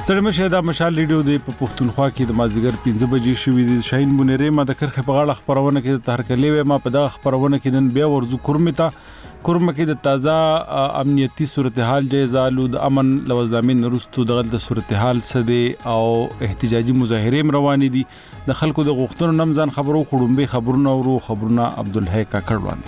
ستړي مشه د مشال ریډیو د پښتونخوا کې د مازیګر 15 بجې شوې د شاهین بونری ما د کرخه په غاړه خبرونه کې د تهرکلې ما په دغه خبرونه کې نن بیا ورزو کورمه کې د تازه امنیتي صورتحال جایزه لود امن لوزدامین نورستو دغه د صورتحال سده او احتجاجي مظاهره روانې دي د خلکو د غوښتنو نمځان خبرو خړومبه خبرونه ورو خبرونه عبدالحی کاکړوان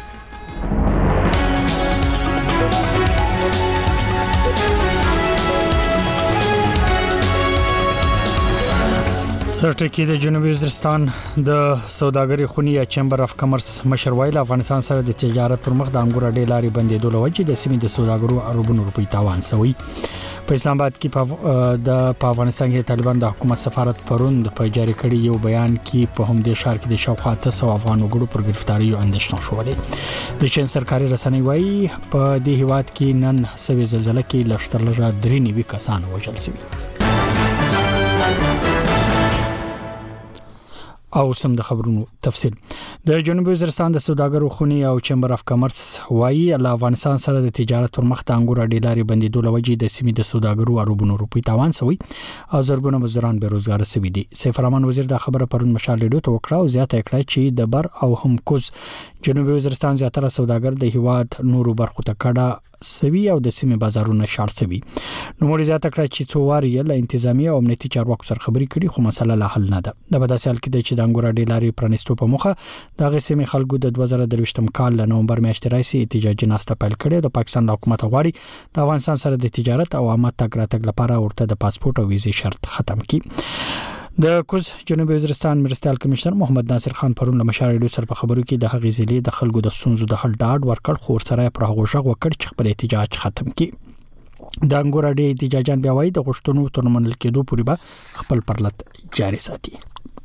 سرټکی د جنوبي وزیرستان د سوداګرۍ خونی یا چیمبر اف کامرس مشر ویل افغانستان سره د تجارت پر مخ د انګور اډې لارې بندېدو لوجه د سیمې د سوداګرو اربونو روپی تاوان سوی په اسلام آباد کې په افغانستان کې طالبان د حکومت سفارت پروند په جاری کړي یو بیان کې په همدې ښار کې د شاوخوا 300 افغان وګړو پر گرفتاری او اندېښنه شولې د چین سرکاري رسنۍ وایي په دې هیواد کې نن سوي زلزلې کې لشتر لږه 93 کسان وژل شوي او سم د خبرونو تفصیل د جنوبي وزیرستان د سوداګرو خونی او چیمبر اف کامرس وایي له افغانستان سره د تجارت پر مخ د انګور اډې لارې بندېدو لوجه د سیمې د سوداګرو اربونو روپی تاوان سوی او زرګونه مزدوران بیروزګار سوي دي سیف الرحمن وزیر د خبره پرون مشال ریډیو ته وکړه او زیاته کړه چې د بر او هم کوز جنوبي وزیرستان زیاتره سوداګر د هیواد نورو برخو ته کډه سوي او د سیمې بازارونه شار سوي نو موري زیاته کړه چې څواري له انتظامی او امنیتي چارواکو سره خبري کړي خو مسله لا حل نه ده د بداسال کې د چې د انګور اډې لارې پرانستو په مخه د غسیمې خلکو د 2023م کال له نومبر میاشتې راځي احتجاجي ناسته پیل کړي د پاکستان حکومت غواړي د افغانستان سره د تجارت او عامه تګ راتګ لپاره ورته د پاسپورت او ویزې شرط ختم کړي د کوز جنوبي وزیرستان مرستيال کمشنر محمد ناصر خان پرون له مشال ریډیو سره په خبرو کې د هغې ضلع د خلکو د سنځو د حل ډاډ ورکړ خو سره پر هغه ژغ وکړ چې خپل احتجاج ختم کړي د انګور اډې احتجاجان بیا وایي د غشتونو ترمنل کېدو پورې به خپل پرلط جاري ساتي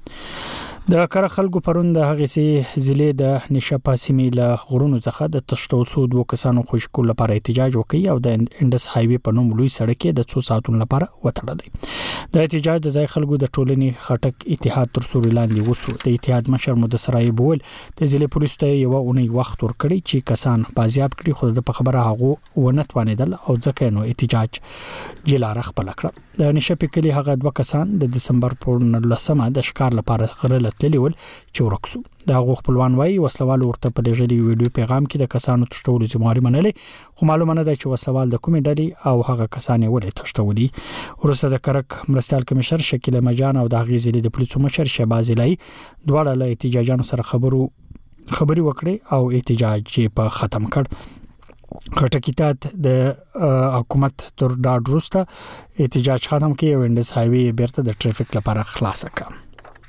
د کار خلکو پرون د هغې سي ضلع د نشاپا سیمې له غرونو څخه د تشتو سود وکسانو خوشکول لپاره احتجاج وکړي او د انډس هایوي په نوم لوی سړک د 2 ساعتونو لپاره وتړل د احتجاج د ځای خلکو د ټولنې خټک اتحاد تر سوري لاندې وسو د اتحاد مشر مدثرای بول د ضلع پولیسو ته یو اونۍ وخت ورکړي چې کسان بازیاب کړي خو د خبره هغه ونتوانیدل او ځکه نو احتجاج جلاره خپل کړ د نشاپې کلی هغه 2 کسان د دسمبر په 19مه د ښکار لپاره غرل تلول چې ورکسو دا غو خپلوان وای وسلوال ورته په لږري ویډیو پیغام کې د کسانو تشتولو ذمہاري منلې خو معلومه نه ده چې وسلوال د کومې ډلې او هغه کسان یې ولې تشتولي ورسره د کرک مرستيال کمشنر شکیل مجان او د غیزلې د پولیسو مشر شهباز الهی دواړه له احتجاجانو سره خبري وکړي او احتجاج په ختم کړ خټکیتات د حکومت تر ډاډ وروسته احتجاج ختم کړي او انډس هایوي بیرته د ټریفیک لپاره خلاص کړ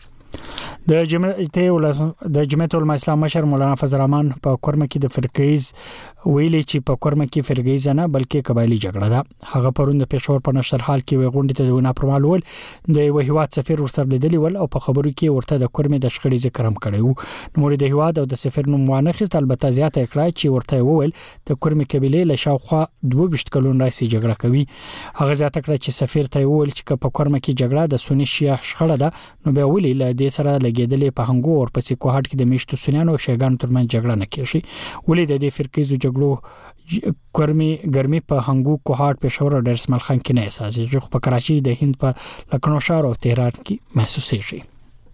د جمعیت العلماء اسلام مشر مولانا فضل الرحمن په کورمه کې د فرقیز ویلي چې په کورمه کې فرقیز نه بلکې قبایلی جګړه ده هغه پرون د پېښور په نشر حال کې غونډه ته ونه پرمالول د وهیواد سفیر ورسره لیدلی ول او په خبرو کې ورته د کورمه د شخړې ذکر هم کړی نو د هیواد او د سفیر نوم وانه خست البته زیاته کړای چې ورته وویل د کورمه قبيله له شاوخوا 22 کلون راځي جګړه کوي هغه زیاته کړ چې سفیر ته وویل چې په کورمه کې جګړه د سنی شیعه شخړه ده نو به ویلي له دې سره لګیدلې په هنګو او پسې کوهټ کې د میشتو سنیانو او شیګانو ترمن جګړه نه کیږي ولې د دې فرقیزو جګړو ګرمي په هنګو کوهټ پېښور او ډرسمل خان کې نه احساسي چې په کراچي د هند په لکھنؤ شهر او تهران کې محسوسېږي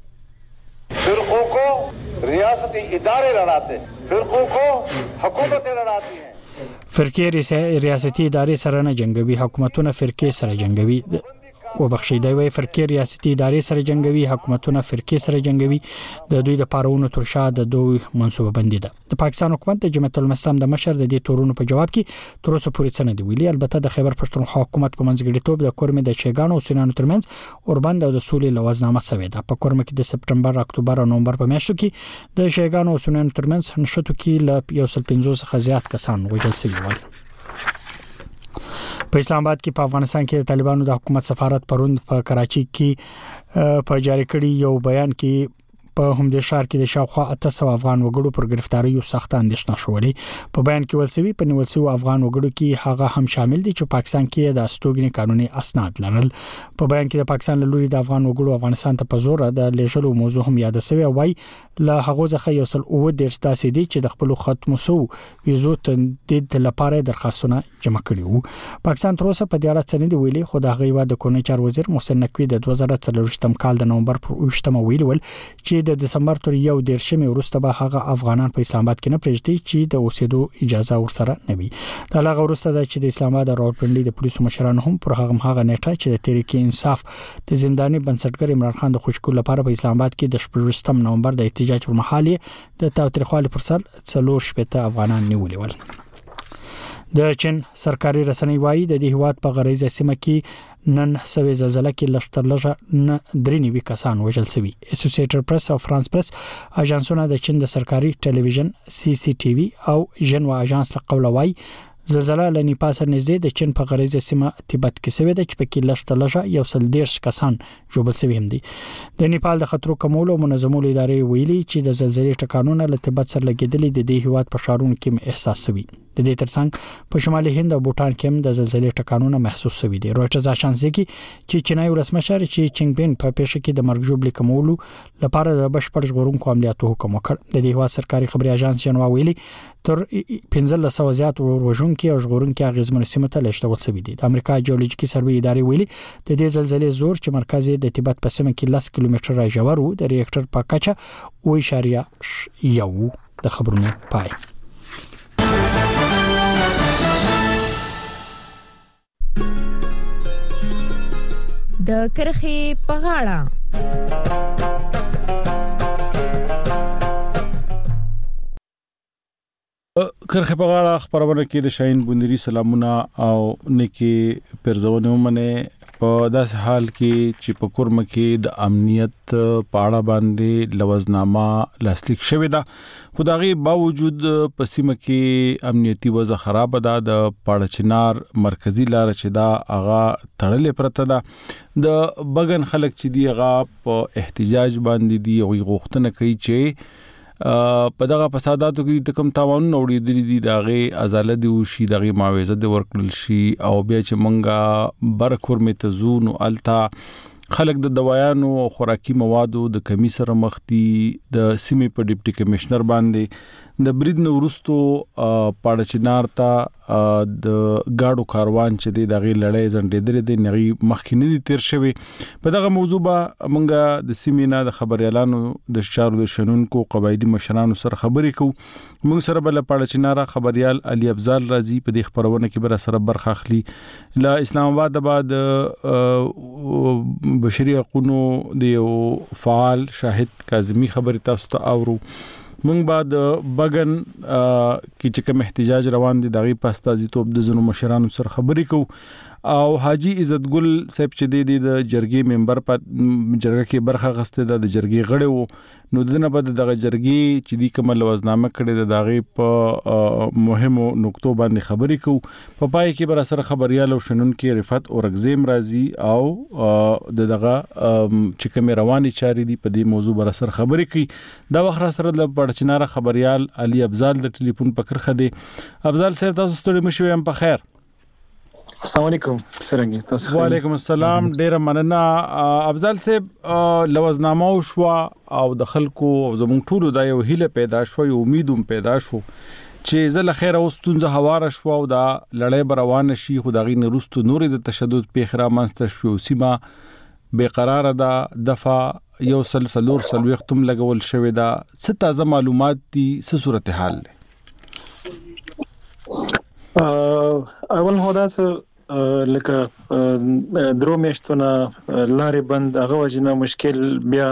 فرقوں کو ریاستی ادارے لڑاتے فرقوں کو حکومتیں لڑاتی ہیں فرقې ریاستي ادارې سره نه جنگوي حکومتونه فرقې سره جنگوي وبخښي دی وی فرقې ریاستي ادارې سره جنگوي حکومتونه فرقې سره جنگوي د دوی د پارونو تر شا د دوی منصوبه بندي ده د پاکستان حکومت د جمعیت العلماء د مشر د دې تورونو په جواب کې تر اوسه پورې څه نه دی ویلي البته د خیبر پښتونخوا حکومت په منځګړیتوب د کورمه د شیګانو او سنانو ترمنځ اوربند او د سولې لوازنامه سوي ده په کورمه کې د سپټمبر اکتوبر او نومبر په میاشتو کې د شیګانو او سنانو ترمنځ نشټو کې ل 150 څخه زیات کسان وژل شوي ول په اسلام آباد کې په افغانستان کې د طالبانو د حکومت سفارت پروند په کراچي کې په جاری کړي یو بیان کې په همدې شهر کې د شاوخوا 800 افغان وګړو پر گرفتاری او سخت اندېښنه شولې په بیان کې ولسوي په نیولسو افغان وګړو کې هغه هم شامل دي چې پاکستان کې د استوګنې قانوني اسناد لرل په بیان کې د پاکستان له لوري د افغان وګړو افغانستان ته په زور د لېږلو موضوع هم یاد شوی وای له هغه ځخه یو سل او د ارتداسي دي چې د خپل ختمو سو ویزو تندید لپاره درخواستونه جمع کړي وو پاکستان تر اوسه په دې اړه څه نه دی ویلي خو د هغه د کورنۍ چارو وزیر محسن نقوی د 2024 کال د نومبر پر 28 ویل چې د دسمبر تر 1 وروسته به هغه افغانان په اسلام آباد کې نه پرېږدي چې د اوسېدو اجازه ورسره نه وي دا هغه وروسته د چې د اسلام آباد راوړپنډي د پولیسو مشرانو هم پر هغه نیټه چې د تحریک انصاف د زنداني بنسټګر عمران خان د خوشکول لپاره په اسلام آباد کې د 18 نومبر د احتجاج پر مهال د تاوتریخوالي پر سر 4 افغانان نیولي ول د چین سرکاري رسنۍ وایي د دې هیواد په غریزه سیمه کې نن سوي زلزلہ کې لشتر لږه 93 کسان وژل شوي اسوسییټډ پریس او فرانس پریس اژانسونه د چین د سرکاري ټلویزیون CCTV او ژنوا اژانس له قوله وایي زلزلہ له نیپال سره نږدې د چین په غریزه سیمه تبت کې شوې ده چې په کې لشتر لږه 110 کسان ژوبل شوي هم دي د نیپال د خطر کمولو او منظمولو ادارې ویلي چې د زلزلې ټکانونه له تبت سره لګیدلې د دې هیواد په شارونو کې احساس شوي د دې ترڅنګ په شمالي هند او بوتان کې هم د زلزلې ټکانونه محسوس شوي دي رويټرز اژانس دی چې چینای ولسمشر چې چینګ بین په پیښه کې د مرګ ژوبل کمولو لپاره د بشپړ ژغورونکو عملیاتو حکم وکړ د دې هیواد سرکاري خبري اژانس ژنوا ویلي تر 1500 زیات ورژونکو او ژغورونکو اغیزمنو سیمه ته لېږدول شوي دي د امریکا جیولوژیکي سروې ادارې ویلي د دې زلزلې زور چې مرکز د تبت په سیمه کې 10 کیلومتره راژور وو د ریکټر په کچه 0.1 د خبرونو پای د کرخې په غاړه کرخه په غاړه خبرونه کې د شاهین بندري سلامونه او نیکی پرزونه ومنه په داسې حال کې چې په کورم کې د امنیت په اړه باندې لوزنامه لاسلیک شوې ده خدایي باوجود په سیمه کې امنیتي وضع خراب ده د پاړچنار مرکزی لار چې دا اغا تړلې پرته ده د بغن خلک چې دی اغا په احتجاج باندې دی او غوښتنه کوي چې په دغه فساداتو کې د کوم تاوان نوړې دي دغه ازاله دی وشي دغه معاوضه دی ورکړل شي او بیا چې مونږه برکور متزون او التا خلک د دوايانو او خوراکي موادو د کمی سره مخ دي د سیمې په ډیپټي کمشنر باندې د برید نو ورستو پاړچنار ته د گاډو کاروان چې د دغه لړۍ زنډېدل دي نغي مخکینی دي تیر شوی په دغه موضوع به مونږه د سیمینا د خبريالانو د شارو د شنونکو قبایلی مشرانو سره خبرې کوو مونږ سره بل پاړچنار خبريال علي افضل رازي په دې خبرونه کې بر سره برخه اخلي ل اسلام آباد بعد بشري حقوقو د فعال شاهد کاظمی خبري تاسو ته اورو مونږ بعد بغن کې چې کوم احتجاج روان دي دغه پاستازي توپ د زنو مشرانو سره خبرې کوو او حاجی عزت ګل صاحب چې د جرګې ممبر په جرګه کې برخه غسته د جرګې غړي وو نو دنه بعد دغه جرګې چې د کوم لوزنامه کړي د دغه په مهمو نقطو باندې خبرې کوو په پای کې بر سره خبريال او شنن کې رفعت اورغزیم رازي او دغه چې کوم رواني چاري دي په دې موضوع بر سره خبرې کوي دا وخت سره د پړچنار خبريال علي افضل د ټلیفون پکړه خدي افضل صاحب تاسو ستړي مشوي هم په خیر السلام علیکم څنګه تاسو وعلیکم السلام ډیر مننه افضل صاحب لوزنامه شو او د خلکو زموږ ټولو د یو هیله پیدا شو یو امیدوم پیدا شو چې زله خیر او ستونزه هواره شو او دا لړۍ روان شي خدایي نورستو نور د تشدد په خرامانست شو سیمه بے قرار ده دفع یو سلسلور سلوختم لګول شوې ده څه تازه معلومات دي څه صورتحال اول هدا لکه درو میشتونه لارې بند هغه وجنه مشکل بیا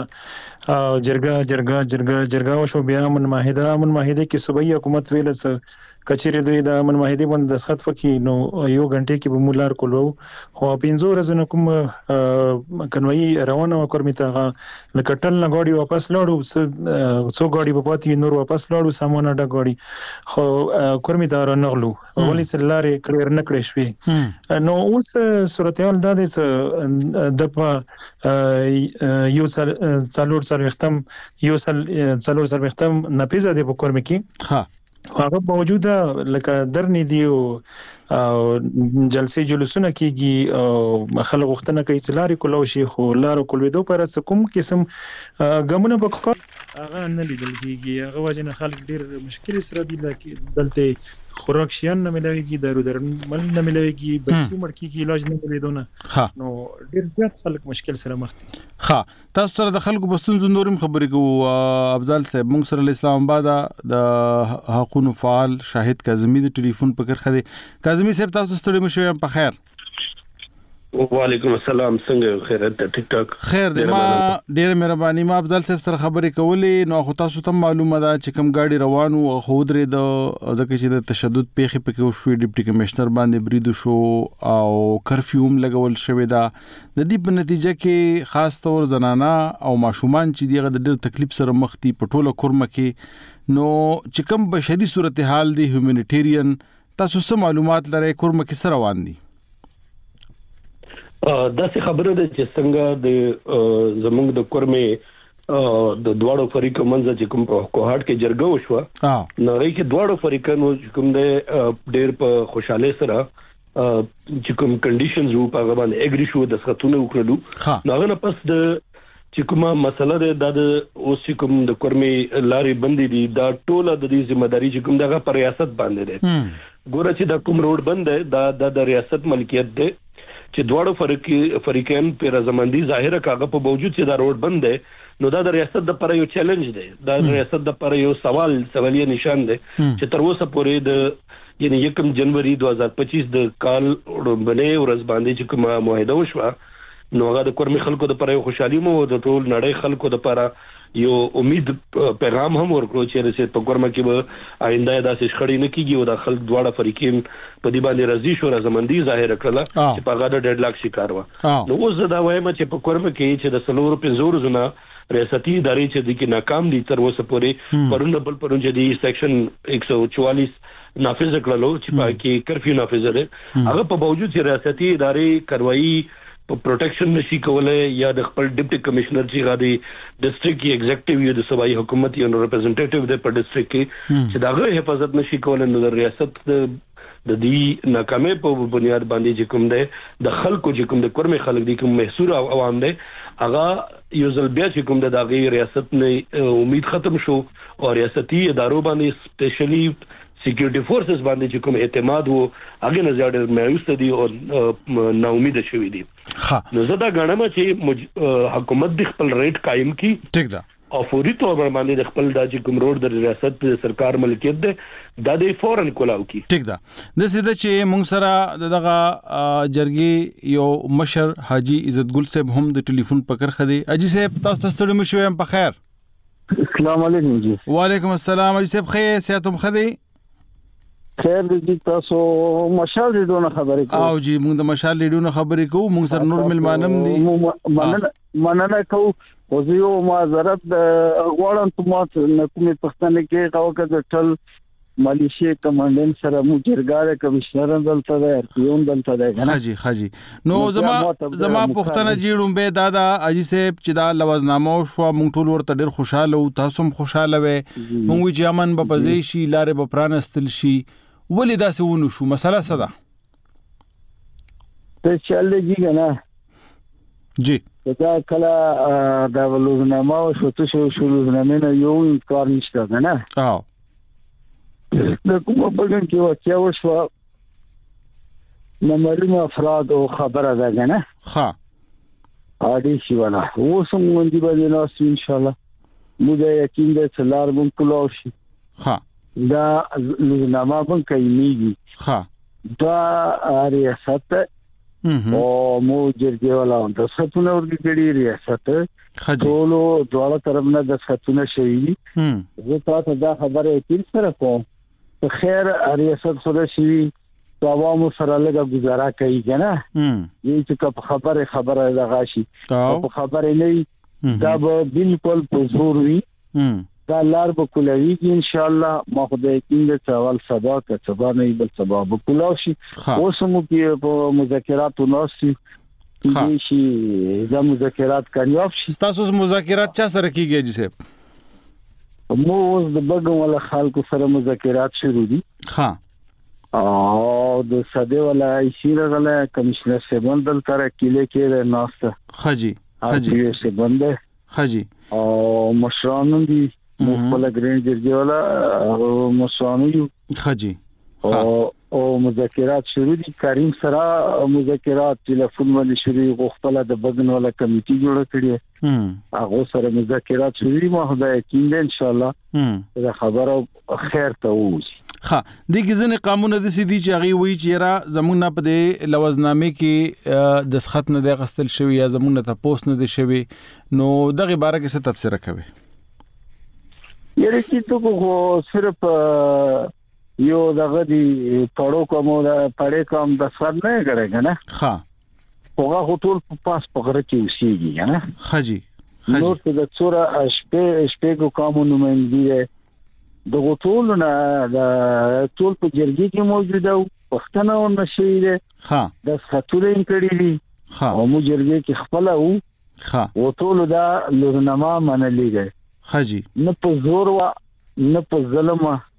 جرګه شو بیا امن معاهده کې صوبایي حکومت ویل څه کچېره دوی د امن معاهده باندې دستخط وکړي نو یو غنټه کې به مولار کولو خو 15 ورځې کوم کنوي روانه وکړمیته لکه ټل نه غاډي واپس لاړو څو غاډي په پاتې نور واپس لاړو سامان ډا غاډي خو کورمیته رانغلو ولې سلاره کلیر نکړې شوې نو اوس صورتحال دا د په یو څلور سروختم نپیزه د بکور مکی هغه باوجود لکه درنی دی او جلسې جلوسونه کیږي او خلک وختونه کوي چې لارې کولو شي خو لارو کولو پر څه کوم قسم غمونه بکور هغه نه لیدل کیږي هغه وجنه خلک ډیر مشکل سره دي لکه دلته خوراک شیان نه ملويږي دارو درمل نه ملويږي بچو مړکی کی علاج نه ملويدونه نو ډیر زیات خلک مشکل سره مخ دي تاسو سره د خلکو بستون زندورم خبرې کوو افضل صاحب موږ سره اسلام آباد د حقوقو فعال شاهد کاظمی د ټلیفون پکړ خدي کاظمی صاحب تاسو ستړي مشو په خیر وعلیکم السلام څنګه خیرت ټیک ټاک خیر دی ما ډیر مهرباني ما افضل صاحب سره خبرې کولې نو خو تاسو ته معلومه ده چې کوم گاډي روانو او خو درې د ځکه چې د تشدد پیښې پکې وشو ډیپټي کمشنر باندې بریدو شو او کرفیوم لګول شوې ده د دې په نتیجه کې خاص تور زنانا او ماشومان چې دیغه د ډیر تکلیف سره مخ دي په ټوله کورمه کې نو چې کوم بشري صورتحال دی هیومانیټیرین تاسو څه معلومات لرئ کورمه کې سره روان دي دا څه خبره ده چې څنګه د زمونږ د کورمه د دواړو فریقو منځ چې کوم په کوهاټ کې جرګه وشوه نو راځي چې دواړو فریقانو چې کوم د ډېر په خوشاله سره چې کوم کنډیشنز وو په هغه باندې اګری شو د څخهونه وکړو نو هغه نه پس د چې کومه مسله ده د اوس چې کوم د کورمه لارې بندې دي دا ټوله د دې ځمېداري چې کوم دغه پر ریاست باندې ده ګوره چې د کوم روډ بند ده د ریاست ملکیت ده چې دواړو فریقین په رضامندي ظاهره کاغه په باوجود چې دا روډ بند دی نو دا د ریاست د پر یو چیلنج دی دا د ریاست د پر یو سوالیه نشان دی چې تر اوسه پورې د یعنی 1 جنوري 2025 د کال بنې ورځ باندې چې کومه معاهده وشوه نو هغه د کورمي خلکو د پر یو خوشحالي مو د ټول نړۍ خلکو د پر یو امید پیغام هم ورکړو چې رسېد په کورمه کې به آینده داسې شخړې نه کیږي او د خلک دواړه فریقین په دې باندې راضي شو رضامندي ظاهر کړله چې په هغه د ډیډلاک شکار و نو اوس دا وایم چې په کورمه کې چې د سلور په زور زونه ریاستي ادارې چې د کې ناکام دي تر اوسه پورې پرونه بل پرونه چې سیکشن 144 نافذ کړلو چې په کې کرفیو نافذ ده هغه په باوجود چې ریاستي ادارې کاروایی په پروټیکشن نشي کولای یا د خپل ډیپټي کمشنر چې غادي ډیسټریکټ ایگزیکټیو یا د صوبایي حکومت یو ریپرزنټیټیو د په ډیسټریکټ کې چې داغه حفاظت نشي کولای نو د ریاست د دې ناکامۍ په بنیاد باندې چې کوم ده د خلکو چې کوم د کورمه خلک دي کوم محصور عوام دي هغه یو ځل بیا چې کوم د داغه ریاست نه امید ختم شو او ریاستي ادارو باندې سپیشلی سکیورټي فورسز باندې چې کوم اعتماد وو هغه نه زیات مایوس دي او نا امید شوي دي نو زه دا غواړم چې حکومت د خپل ریټ قائم کړي ټیک ده او فوري تور باندې د خپل د کوم روډ د ریاست د سرکار ملکیت ده د فورن کولاو کی ټیک ده د سیده چې مونږ سره دغه جرګي یو مشر حاجی عزت ګل صاحب هم د ټلیفون پکړ خدي اجي صاحب تاسو ستړي مشو په خیر السلام علیکم جی وعلیکم السلام اجي صاحب خیر سیاتم خدي خیر دې تاسو مشال ریډونه خبرې کوو او جی موږ د مشال ریډونه خبرې کوو موږ سره نور ملمانم دي مننه کوو او زه یو معذرت غواړم ته ما کومې پښتنه کې کاوه د ټل مالیشي کمانډنټ سره مو جرګاره کمشنر دلته ده ارتيون دلته ده خاجي نو زما پښتنه جیړم به دادا اجي صاحب چې دا لوازنامه شو مونږ ټول ورته ډیر خوشاله او تاسو هم خوشاله وې مونږ چې امن به پزې شي لارې به پرانستل شي ولې دا څه ونه شو مسله څه ده ته چلېږي کنه جی دا کله دا ولوزنامه او شوتو شلوزنامه نه یو انکار نشته کنه د کوم په ګن کې واقعیا وشو نمرینو افراد او خبره ده کنه اړې شي ولا اوس موږ دې باندې ناس ان شاء الله موږ یقین دې څلار مون کولو شي دا لوزنامه بن کوي دا ریاست او مو جرګه ولا د ستونه ورګړي ریاست ټولو دواړه طرفونه د ستونه شي زه تاسو دا خبره یقین سره کوم خیر ریاست سره شي عوامو سره لږه گزاره کوي کنه یی چې خبره د غاشي په خبره نه دا به بالکل په زور وي دا لار به کولوي ان شاء الله ما خدای کې د اول سبا که سبا نه بل سبا به کولاو شي اوس مو کې په مذاکراتو ناسي دي شي دا مذاکرات کامیاب شي. تاسو مذاکرات چا سره کیږي جی صاحب؟ مو اوس د بګم ولا خلکو سره مذاکرات شروع دي. ها او د سده ولا ایشیره غلا کمشنر سیبن دل تر کله کې ناسته خجی سیبن ده خجی او مشرانو دي مخبل گرین جرګي ولا مشرانو یو خجی او مذاکرات شروع دي. کریم سره مذاکرات ټلیفون باندې شروع غوښتل د بګن ولا کمیټي جوړ کړی هغه سره مذاکرات شروع دي. ما خدای کې ان شاء الله دا خبره خیر ته وځي. ها دغه ځنې قانون د سې دي چې هغه وی چې را زمونږ نه په دې لوزنامه کې د خط نه د غستل شوی یا زمونږ ته پوسټ نه دي شوی نو دغه باره کې څه تفسیر کوي؟ یره چې تو کو صرف یو دغه دی پړو کوم دا پړې کوم د خط نه کړه نه. ها هغه ټول په پاس پغره کې وسیږي نه. خجی نو څه د څوره شپې کو کوم نومندې د ټول نه د ټول په جرګي کې موجوده او پښتنه او نشي ده. د خطورین کړي دي. او مو جرګي کې خپل او ټول دا لورنما منلې ده. خجی نه په زور وا نه په ظلم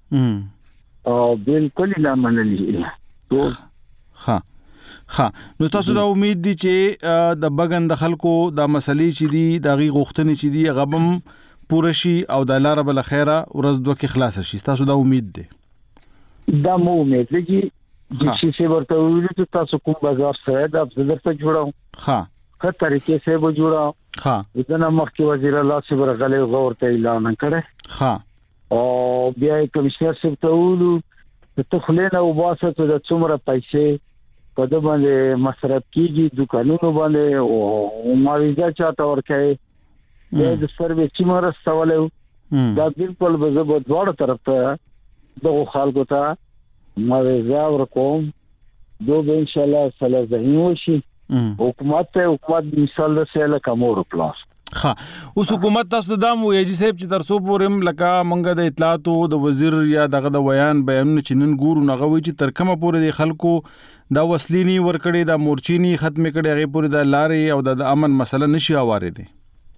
او بالکل نه منلې ټول. نو تاسو دا امید دي چې د بګن د خلکو د مسلې چې دي د غي غوښتنې چې دي غبم پوره شي او د الله رب الخيره ورځ دوه کې خلاص شي؟ تاسو دا امید دي؟ دا مو امید دي چې شي ورته ویل چې تاسو کوم بازار سره د افزر ته جوړاو. که طریقې سره به جوړاو دا مخکې وزیر الله صبر غلي غور ته اعلان کړي. او بیا کمشنر صاحب ته ویلو ته خلینه او باسه ته د څومره پیسې په دې باندې مصرف کیږي دکانونو باندې او ماویزه چاته ورکړي د سروې چې مرستولې دا بالکل به زه په دواړو طرف ته دغه خلکو ته ماویزه ورکوم دوی ان شاء الله سره زهیم وشي. حکومت مثال د سیل کمور پلاس. اوس حکومت تاسو د دامو یی صاحب چې ترسو پورم لکه مونږ د اطلاعات او د وزیر یا دغه د بیان چې نن ګورو نغوي چې ترکمه پورې د خلکو دا وسلینی ورکړي دا مورچینی ختم کړي هغه پورې د لارې او د امن مسله نشي اواره دي.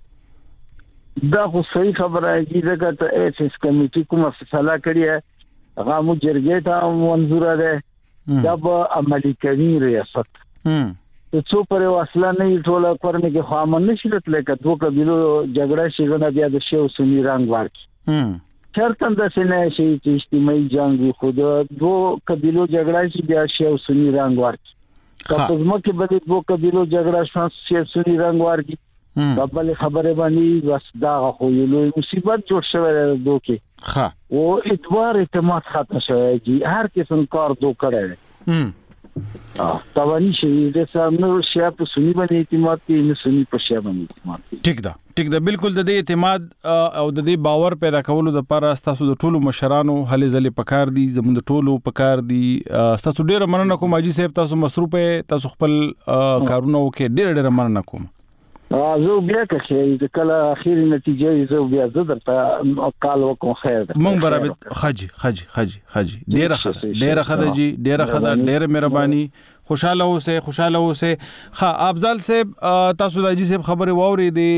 دا خو صحیح خبره دی چې ته ایس کمیټي کومه فیصله کړې ہے هغه مو جرګې ته منظور ده دا به عملي کوي ریاست. ته څو پر وسله نه ټوله کورنه کې خامن نشي لته که دوه قبيلو جګړه شي غنا بیا د شیو سنی رنگ ورکی چرته د سینې شي چې اجتماعي جنگ خود دوه قبيلو جګړه شي بیا شیو سنی رنگ ورکی. که په مکه بده دوه قبيلو جګړه شوه شیو سنی رنگ ورکی قبل خبره باندې بس دا خو یو لوی مصیبت جوړ شوی دوکي. او اعتبار اعتماد ختم شوی جی هر قسم کار دو کړی. توانی شي د سامنے شیا په سنی باندې اعتماد کې نه سنی په شیا باندې اعتماد. ټیک ده بالکل د دې اعتماد او د دې باور پیدا کولو د لپاره تاسو د ټولو مشرانو هلي ځلې پکار دي زموږ د ټولو پکار دي. تاسو ډیر مننه کوم اجي صاحب تاسو مصروفه تاسو خپل کارونه وکړي ډیر مننه کوم. زه بیا که کله اخیری نتیجه زه بیا زه درته کال وکم خیر ده مونږ برابر خجی ډیره خده جی ډیره خده ډیره مهرباني خوشاله اوسه. ها افضل صاحب تاسو د اجي صاحب خبره واوري دي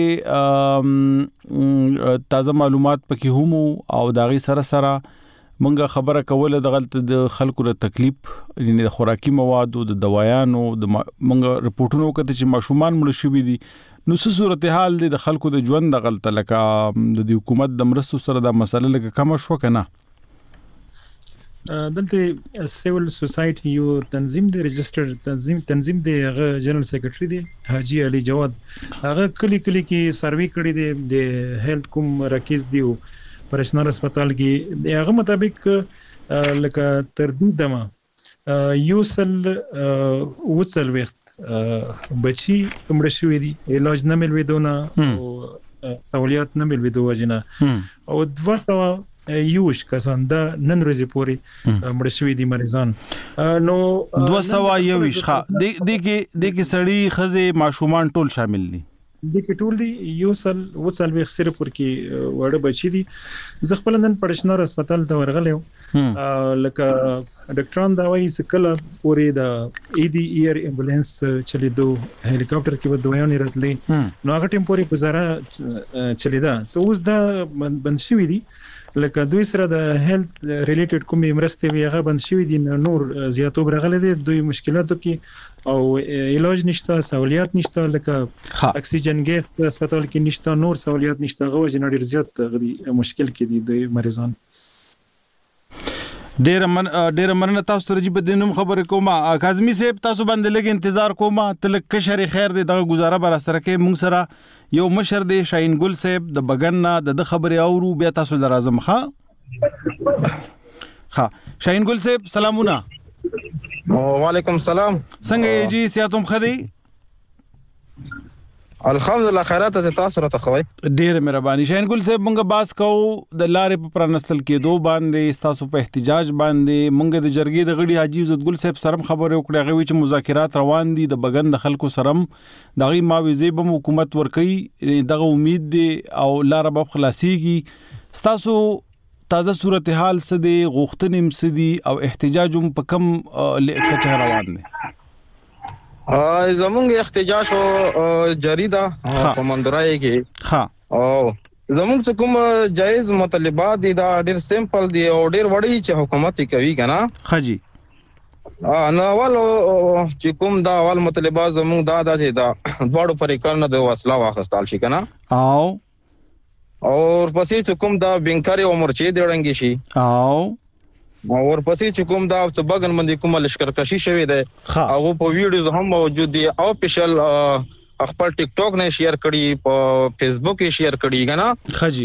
تازه معلومات پکې هم او داغي سره مونږه خبره کوله د غلط د خلکو له تکلیف یعنی د خوراکي مواد او د دوايانو د مونږه رپورټونو کته چې ماشومان مړ شوي دي نو څه صورتحال دي د خلکو د ژوند د غلط لکه د حکومت د مرستو سره د مسله لکه کم شو کنه. دلته سیول سوسایټي یو تنظیم دی رجسترډ تنظیم دی هغه جنرال سیکریټری دی حاجی علي جواد هغه کلی کې سروي کړی دی د هیلث کوم مرکز دی او پرشنر هسپتال کې هغه مطابق لکه تردید دمه یوسل وڅل وخت بچي مړ شوی دي علاج نه ملويدونه او سہولیات نه ملويدو وجنه او 200 یوش کسان دا نن ورځې پورې مړ شوی دي مریضان نو 200 یوش ښه د کې سړی خزه ماشومان ټول شامل دي. د کې ټول دي یو سل وصل به صرف ورکی وړه بچی دي زه خپل نن پړشنار هسپتال ته ورغلم لکه ډاکټران دا وایي چې کله پورې د ای ډي ایر امبولانس چلیدو هلیکاپټر کې به دویونه راتلې نو هغه ټیم پورې گزاره چلیدا سو اوس دا بند شوی دي لکه دوی سره د هیلث ریلیټډ کومې مرستې وی هغه بند شوی دي نور زیاتوب راغلي دي دوی مشکلاتو کې او علاج نشته سہولیات نشته لکه اکسیجن ګیس هسپتال کې نشته نور سہولیات نشته غو جنډر زیات مشکل کې دي د مریضان ډیر مننه تاسو سره جی بدینم خبر کوم کاظمی صاحب تاسو باندې لګ انتظار کوم تل کشر خیر دی دغه گزاره بر سره کې مونږ سره یو مشر دی شاهین ګل صاحب د بغن د خبري اورو بیا تاسو لازم ها شاهین ګل صاحب سلامونه وعلیکم السلام څنګه جی سیاتم خدي الحمدلله خیرات ته تاسو راته خوي ډیر مهرباني شاهین ګل صاحب مونږ باس کو د لارې په پرانستل کې دو باندې تاسو په احتجاج باندې مونږ د جرګې د غړي حاجی عزت ګل صاحب سره خبرې وکړې غوي چې مذاکرات روان دي د بغن د خلکو سره دغه ماویزه به حکومت ورکي دغه امید دي او لار به خلاصيږي تاسو تازه صورتحال څه دي غوښتنې څه دي او احتجاج په کم کچه روان دي زمونږ احتجاج جاری ده په مندرای کې او زمونږ کوم جایز مطالبات دي دا ډیر سمپل دي او ډیر وړي چې حکومت کوي کنه خجی نو اول چې کوم دا اول مطالبات زمونږ دا چې دا دواړو فریقانو د وسله واخستل شي کنه او پسې چې کوم دا بنکاري او مرچې دی وړنګي شي اور پسې چې کوم دا څه بغن باندې کومه لشکرکشي شوی دی هغه په ویډیوز هم موجود دي او سپیشل خپل ټیک ټاک نه شیر کړي په فیسبوک کې شیر کړي کنه خجی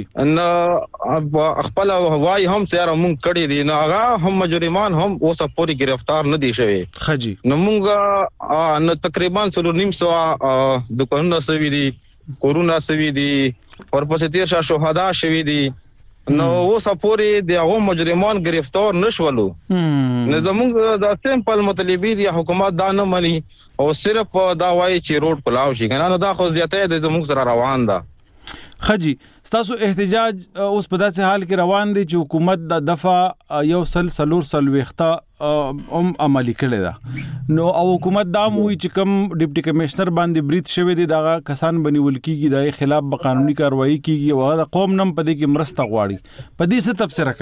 ان خپل وای هم سره مونږ کړي دي نو هغه هم مجرمان هم اوسه پوری گرفتار نه دي شوی خجی نو مونږ نو تقریبا 900 دکانونه سوي دي کورونا سوي دي ورپسې تیر شهدا شوي دي نو اوسه پوری د هغه مجرمان گرفتار نشولو نو زموږ د سمپل مطالبه دي حکومت دا نه ملي او صرف دا وایي چې روډ کلاو شي کنه نو دا خو زیاته د زموږ سره روان ده خجی تاسو احتجاج اوس په داسې حال کې روان دي چې حکومت د دفعه یو سلور وخته عملی کړی دا نو او حکومت دا موي چې کوم ډیپټي کمشنر باندې بریټ شوی دی دا کسان بنیول کیږي د خلاف به قانوني کاروایی کیږي او د قوم نم په دې کې مرسته غواړي په دې څه تفسیر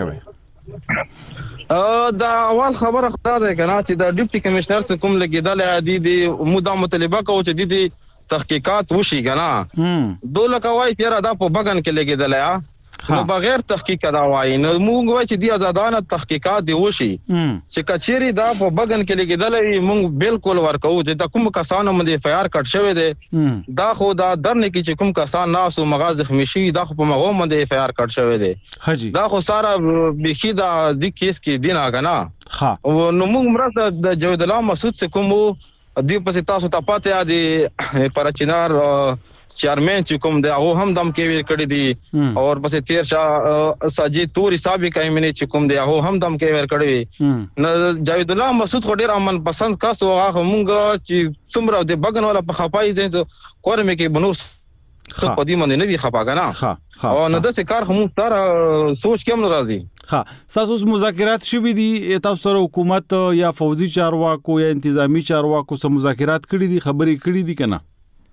کوي دا اول خبره خدا ده کنه چې د ډیپټي کمشنر څخه کوم لګیدل عادي دي مودا مطالبه کوي چې دي تحقیقات وشي کنه دوله کوي چې دا په بغن کې لګیدل نو بغیر تحقیق دا وایي نو موږ وایي چې دی آزادانه تحقیقات دی وشي چې کچيري دا په بغن کې لګیدل موږ بالکل ورکو چې دا کوم کسانو باندې فایار کټ شوی دی دا خو دا درنه کې چې کوم کسان ناسو مغاز زخمی شي دا خو په مغو باندې فایار کټ شوی دی دا خو سارا بشي دا د کیس کې دینه کنه نو موږ مرسته د جوید الله مسعود څخه کوم دی په تاسو ته پاتې دي پرچینار چیرمن چې کوم دی هغه هم دم کې کړی دي او پسې تیر شاه ساجي توري سابق ایمنه چې کوم دی هغه هم دم کې کړی نو جاوید الله مسعود خو ډیر امن پسند کس هغه مونږ چې څومره د بغن ولا په خپای دي کورمه کې بنور څه قدیمه نه وی خپا کنه او نو د کار هم تر سوچ کوم ناراضي تاسو مذاکرات شوي دي تاسو سره حکومت یا فوزي چارواکو یا انتظامی چارواکو سره مذاکرات کړي دي خبرې کړي دي کنه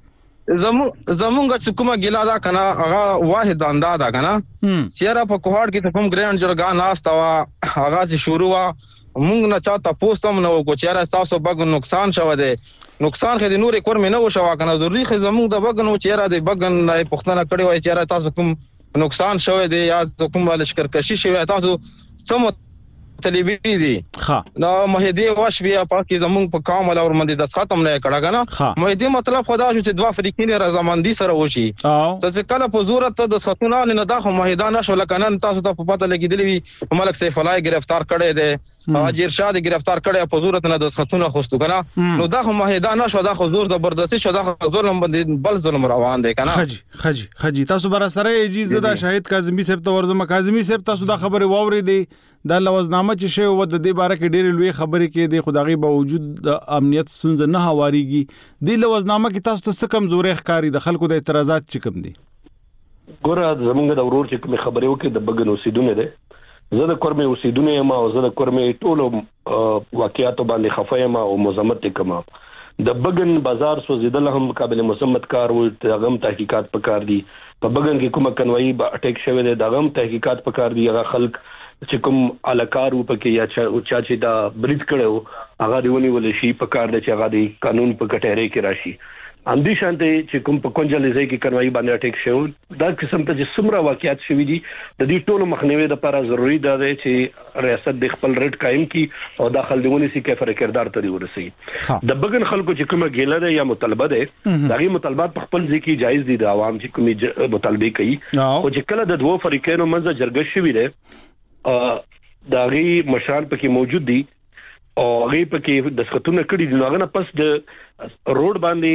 زمونږ چې کومه ګیلا دا کنه هغه واحد انداز دا کنه چیرې په کوهاټ کې کوم ګرانډ جرګه ناستا وا هغه چې شروع وا مونږ نه چاته پوښتم نو کو چیرې تاسو بغ نقصان شوه دي نقصان خې د نورې کور مې نه وشو کنه ضروري خې زمونږ د بغ نو چیرې د بغ نه پښتنه کړي وای چیرې تاسو کوم نقصان شوه دي یا کوم لشکرکشي شوه تاسو سم طالبي دي نو مهدي واش بیا پاکي زمونږ په کام ولا ور باندې د ختم نه کړه کنه مهدي مطلب خدا چې دوا فریقین رضامندي سره وشي چې کله په ضرورت د ختونه نه دا خو مهدان شو لکنه تاسو ته په پته لګیدلی ملک سیف الله گرفتار کړي دي حاجی ارشاد گرفتار کړي په ضرورت نه د ختونه خوستو کنه نو دا خو مهدان شو دا خو زور زبردستی شو دا ظلم باندې بل ظلم روان دي کنه خجی تاسو بر سره اجازه دا شاهد کاظمی صاحب ته ورزم کاظمی صاحب تاسو دا خبره واوري دي دا لوزنامه چې شی و د دې باره کې ډېرې لوی خبرې کې د خدایي باوجود د امنیت ستونزه نه هواريږي د لوزنامه کې تاسو ته څه کمزوري ښکاری د خلکو د اعتراضات چې کوم دي ګوره زمونږ د ورور چې کوم خبرې وکړي د بګن اوسیدونه ده زه د کورمې اوسیدونه یم او زه د کورمې ټولو واقعیاتو باندې خفه یم او مزمت کوم د بګن بازار سوزیدل هم قابل مصمت کار و هغه تحقیقات پکار دي په بګن کې کومه کنوایی با اٹیک شوه دي دغه تحقیقات پکار دي هغه خلک چې کوم الکارو پکې یا چا چې دا بریټ کړو هغه دیونی ول شي پکار دي چې هغه د قانون په کټهره کې راشي اندي شانته چې کوم په کنجلېزي کې کنوایی باندې اٹیک شو دا قسم ته چې سمرا واقعیت شوي دي د دې ټولو مخنیوي لپاره ضروری ده چې ریاست د خپل رټ قائم کی او داخل دیونی سي کیفر کردار ته ورسي د بګن خلکو چې کومه ګیله ده یا مطالبه ده دغه مطالبات په خپل ځکه جایز دي د عوام چې کومي مطالبه کوي او چې کله د دوه فریقونو منځ جرګه شوي ده دغه مشران پکې موجود دي او هغه پکې د سختونه کړي دي هغه نه پس د روډ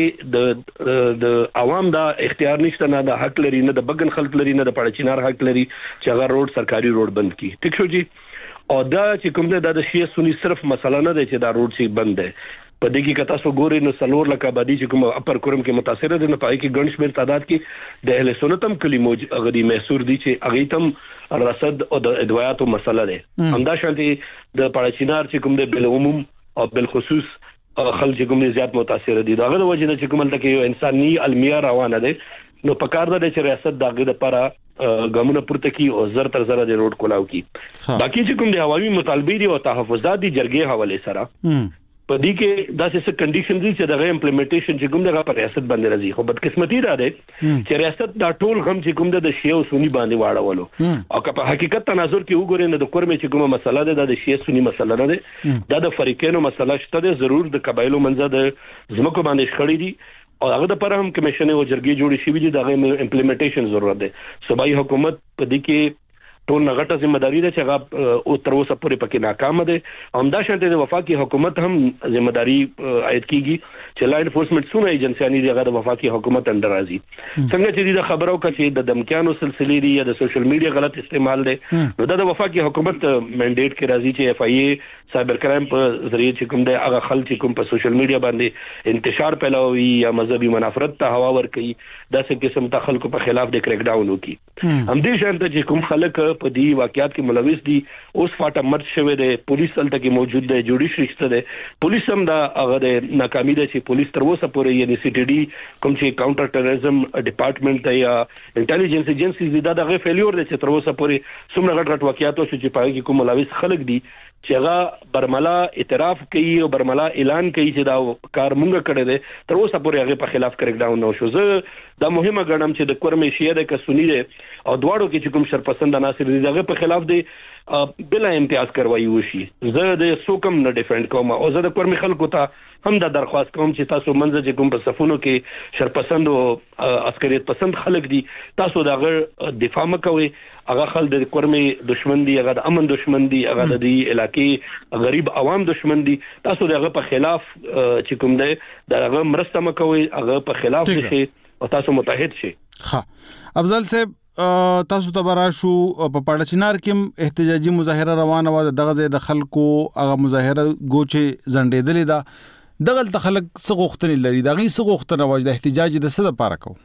باندې د عوام دا اختیار نشته نه د حق لري نه د بګن خلک لري نه د پړچینار حق لري چې هغه روډ سرکاري روډ بند کړي ټیک شو جی او دا چې کوم دا د شیعه سنی صرف مسله نه ده چې دا روډ سي بند ده په دې کې کتا سو ګوري نو سلور لکه آبادی چې کوم اپر کورم کې متاثر دي نه پای کې ګڼ شمیر تعداد کې د اهل سنت هم کلی غدي محصور دي چې هغه تم رصد او د ادویاتو مسله ده همدا شانتي د پړچینار چې کوم د بل عموم او بل خصوص خلک کوم زیات متاثر دي داغه د وجه نه چې کوم تل کې یو انساني المیه روانه ده نو پکار ده چې ریاست داغه لپاره ګامونه پورته کی او زر تر زر د روډ کولاو کی باقي چې کوم د عوامي مطالبه دي او تحفظات دي جرګې حواله سره په دې کې داسې څه کنډیشن دي چې دغه امپلیمنټیشن چې کوم دغه پر ریاست باندې راځي خو بدقسمتي ده چې ریاست دا ټول غم چې کوم د شیعه او سنی باندې واړولو او که په حقیقت تناظر کې وګورئ نو د کورمې چې کومه مسله ده د شیعه سنی مسله نه ده دا د فریقینو مسله شته ده ضرور د قبایلو منځ د زمکو باندې شخړې دي او هغه د پر هم کمیشن او جرګې جوړې شوې دي دغه امپلیمنټیشن ضرورت ده صوبایي حکومت په دې کې ټول نغټه ځمېداري ده چې هغه او تر اوسه پورې پکې ناکام ده همدا شانته د وفاقي حکومت هم ځمېداري عاید کیږي چې لا انفورسمنت سونه ایجنسیانی دی هغه د وفاقي حکومت اندر راځي څنګه چې د خبرو کچې د دمکیانو سلسله دی یا د سوشل میډیا غلط استعمال دی نو د وفاقي حکومت منډیټ کې راځي چې اف ای ای سایبر کرائم په ذریعہ چې کوم دی هغه خلک چې کوم په سوشل میډیا باندې انتشار پیلاوي یا مذهبي منافرت ته هوا ور کوي داسې قسم ته خلکو په خلاف د کریک ډاون وکي هم دې شانته چې کوم خلک په دې واقعیات کې ملوث دي اوس فاټه مرچ شوه دی پولیس تلته کې موجود دی جوډیشري شته دی پولیس هم دا هغه د ناکامي ده چې پولیس تر اوسه پورې یعنی سی ټي ډي کوم چې کاونټر ټیرریزم ډپارټمنټ دی یا انټيليجنس ایجنسیز دا دغه فیلیور دي چې تر اوسه پورې څومره غټ واقعیات او چې پای کې کوم ملوث خلک دي چې هغه برملا اعتراف کوي او برملا اعلان کوي چې دا کار مونږ کړی دی تر اوسه پورې هغه په خلاف کریک ډاون نو شو زه دا مهمه ګڼم چې د کورمې شیعه د کسونی دی او دواړو کې چې کوم شرپسند عناصر دي دغه په خلاف دی بلا امتیاز کاروایی وشي زه د سوکم نه ډیفند کوم او زه د کورمې خلکو ته هم دا درخواست کوم چې تاسو منځ چې کوم په صفونو کې شرپسند او عسکریت پسند خلک دي تاسو دغه دفاع مکوئ هغه خلک د کورمې دشمن دي هغه د امن دشمن دي هغه د دې علاقې غریب عوام دشمن دي تاسو دغه په خلاف چې کوم دی دغه مرسته مکوئ هغه په خلاف شي او تاسو متحد شي ها افضل صاحب تاسو ته براشو په پړچینار کې احتجاجي مظاهره روانه و دغه ځای د خلکو هغه مظاهره ګوچه زنډېدلې ده دغه د خلک څه غوښتنې لري دغه څه غوښتنه واجد احتجاج د څه لپاره کو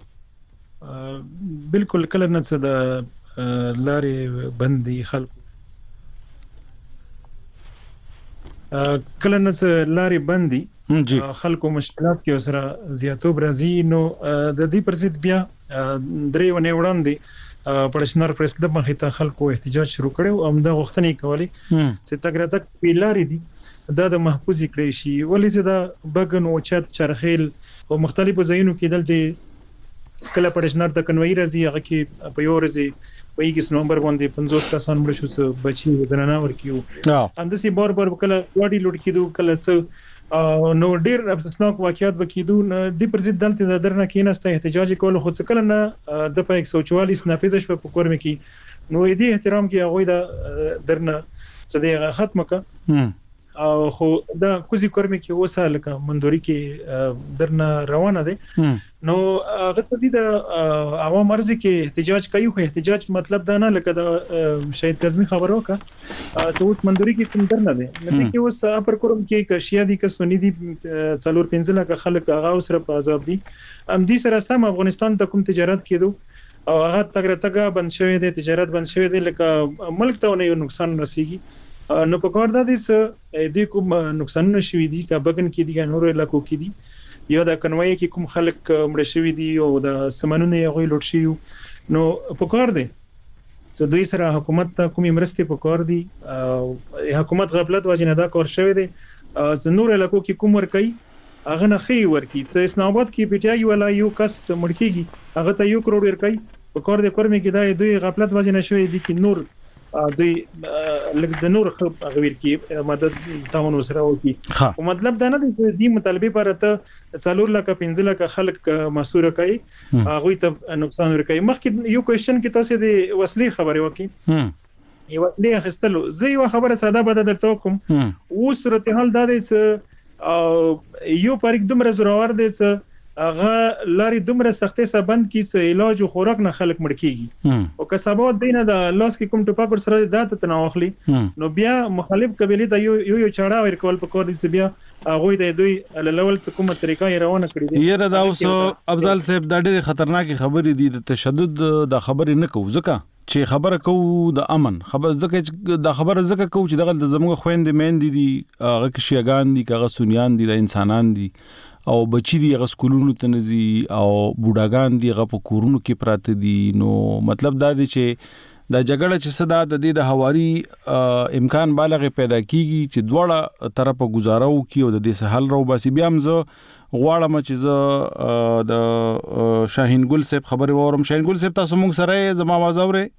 بالکل کله نه څه د لارې بندي خلکو کله نه څه لارې بندي خلکو مشکلات کې سره زیاتوب راځي نو د دې پر ضد بیا درې ونې وړاندې پړشنر پریس د مخې ته خلکو احتجاج شروع کړو او د غوښتنې کولې چې تګراتک پیلاري دي دا د محفوظ کړی شي ولې چې دا بګن او چت چرخیل او مختلفو ځایونو کې دلته کله پړشنر د کنوي راځي هغه کې په یو ورځ په 21 نومبر باندې 50 کسان مړ شو چې بچي ودننه ورکیو اندسي بار کله واډي لوټ کیدو کله څه نو ډیر افسوسناک واقعیت وکیدو د پر ضد دلته د درنه کیناسته احتجاج کول خو څه کله نه د په 144 نافذ شوه په کورم کې نو دې احترام کې هغه د درنه څه دی ختمه ک خو دا کوزي کورمه کې وسه لکه مندوري کې درنه روانه ده نو هغه ته د عوام مرزي کې احتجاج کوي خو احتجاج مطلب دا نه لکه د شهید کاظمي خبرو کا ته اوس مندوري کې کوم درنه ده نو کې اوس اپر کورم کې کشیا دي که سونی دي څلور پنځه لکه خلک هغه سره په عذاب دي ام دي سره سم افغانستان ته کوم تجارت کېدو او هغه تګ بند شوی دی تجارت بند شوی دی لکه ملک ته نه نقصان رسیږي نو په کار د دې کوم نقصان نشوي دي کا بګن کې دي نور علاقو کې دي یا د کنوي کې کوم خلک مړ شوی دي او د سمنونه یې غوي لوټ شي نو په کار دي ته دوی سره حکومت ته کومې مرستې په کار دي حکومت غفلت واجنه دا کار شوی دی نور علاقو کې کوم ور کوي هغه نه خي ورکی څه اسلام آباد کې پیټای ولا یو کس مړکیږي هغه ته 1 کروڑ ور کوي په کار د کورمه کې دا دوی غفلت واجنه شوی دي کې نور دوی لکه د نور غویر کې مدد تعاون وسره وکي او مطلب دا نه دی چې د مطالبه پر ته 4 لک 15 لک خلک مسوره کوي هغه ته نقصان ورکوي مخکې یو کوېشن کې تاسو د وسلې خبرې وکي یو وسلې خستلو زه یو خبره ساده بده درته کوم او صورتحال دا دی چې یو پاریک دومره زورور دی چې هغه لاري دومره سختي سبند کی څه علاج او خوراک نه خلک مړ کیږي او که سبا دینه د لاس کې کوم ټوپک ور سره د تناوخلي نو بیا مخالف قبيله ته یو چاړه ور کول په کور دي چې بیا هغه د دوی لول څه کومه طریقه یې روانه کړې دي یره دا اوس افضل صاحب د ډېر خطرناک خبرې دي د تشدد د خبرې نه کوو ځکه چې خبره کوو د امن خبر ځکه د خبره ځکه کوو چې دغه زموږ خويندې مېندې دي هغه کې شیعاګان دي هغه سنیان دي د انسانان دي او بچی دی هغه سکولونو ته نزي او بوډاګان دی هغه په کورونو کې پراته دي نو مطلب دا دی چې دا جګړه چې صدا د دې د حواري امکان بالغ پیدا کیږي چې دواړه طرفه گزارو کی او د دې سهل رو باسي بیا هم زه غواړم چې زه د شاهین ګل صاحب خبر وورم شاهین ګل صاحب تاسو موږ سره زما आवाज اورئ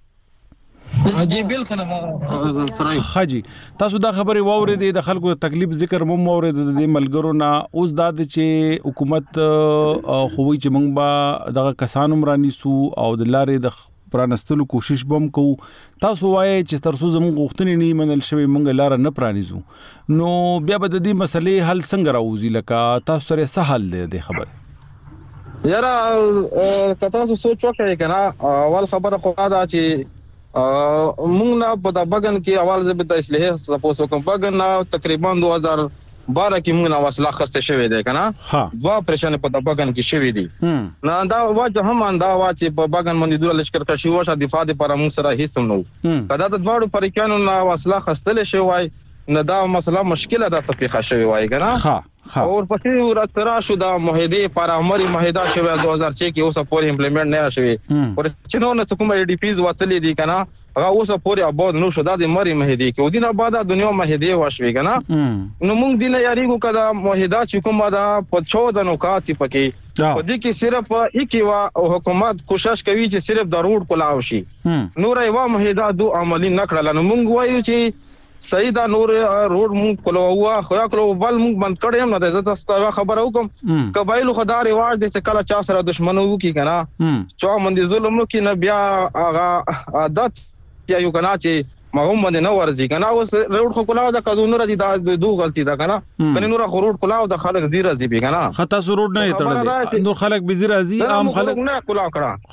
جی بالکل سره خاجي تاسو دا خبري واورې د خلکو تکلیف ذکر مو واورې د ملګرو نه اوس دا چې حکومت خووي چې موږ با دغه کسانو مرانی سو او د لارې د پرانستلو کوشش بم کو تاسو وایي چې ترڅو زموږ غوښتنې نه منل شوی موږ لار نه پرانیزو نو بیا به د دې مسلې حل څنګه راوځي لکه تاسو سره سهل دی خبر یاره کته تاسو سوچ وکړئ کنه اول خبره خو دا چې مونږ نه په د بګن کې اول ضبط اصلاح تاسو کوم بګن نه تقریبا 2012 کې مونږ نه وسله خسته شوې ده کنه دوا پریشان په د بګن کې شوې دي نه دا واجه هم اندا وا چې په بګن باندې دوه لشکره کشي وشه دفاع لپاره مونږ سره هیڅ نو کدا د دواړو فریقانو نه وسله خستل شوی وای نه دا مسله مشکله ده صفیخه شوی وای کنه اور پسې ورته شو دا معاهده پر امر معاهده شوی 2006 کې اوسه پورې امپلیمنٹ نه شوی پر چنو نه کوم ډي پیز وتلې دي کنه هغه اوسه پورې آباد نو شو دا د مری معاهده کې ودینه بعد دنیا معاهده وشوي کنه نو موږ دینه یاریګو کدا معاهده چې کومه دا په 14 نکات پکې په دې کې صرف یکوا او حکومت کوشش کوي چې صرف د روډ کولاو شي نور یو معاهده دو عملی نکړل نو موږ وایو چې صحیح دا نور روډ مونږ کولوا خو یا کولو بل مونږ بند کړم نه زه تاسو خبر اوکم قبایل خدای رواج دي چې کله چا سره دښمنو کی کنه چا باندې ظلم کی نه بیا هغه عادت یا یو کنه چې مغم باندې نه ورځي کنه اوس روډ خو کولاو دا کدو نور دي دا دوه غلطي ده کنه کنه نور خو روډ کولاو د خلک دی راځي به کنه خطا سو روډ نه تړل نور خلک به راځي عام خلک نه کولاو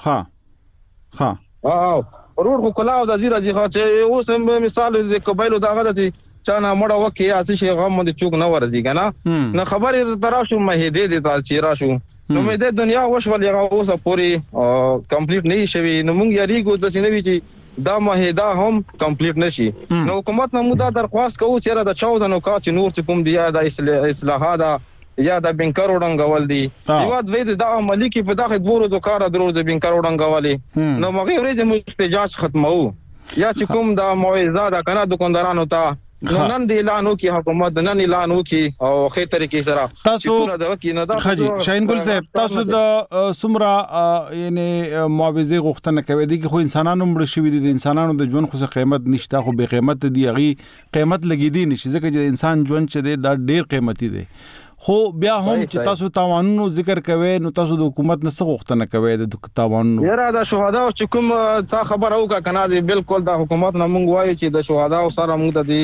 کړه ها روډ خو کلاو د زیره دي چې اوس مثال د قبایلو دغه د چانه مړه وکي اته شي غم د چوک نه ورځي کنه نه خبره تراشو مهدی دي تا چې راشو نو مې د دنیا وشول یغه اوسه پوری کمپلیټ نه شي نو مونږ یریګو د سینوي چې دا معاهده هم کمپلیټ نشي نو حکومت نه مودا درخواست کوو چې دا 14 نکات نور کوم دی د اصلاحات یا د بنکر وډنګول دي یو د وې د عملی کې په دغه دوه ورځو کار درو د بنکر وډنګولې نو مغه ورې د احتجاج ختمو یا چې کوم د موعظه د کنه دکاندارانو ته نن د اعلان وکي حکومت نن اعلان وکي او خې طریقې سره تاسو خاجي شاهین ګل صاحب تاسو د سمرا یعنی معاوضه غوښتنه کوي دي خو انسانانو مړ شوی دي د انسانانو د ژوند خو قیمت نشته خو به قیمت دي غي قیمت لګی دي نشي ځکه چې انسان ژوند چې دی دا ډیر قیمتي دی خو بیا هم چې تاسو تاوانونو ذکر کوي نو تاسو د حکومت نه څه غوښتنه کوي د تاوانونو یاره د شهدا چې کوم تا خبر او کا کنه بالکل د حکومت نه مونږ وایو چې د شهدا سره مونږ د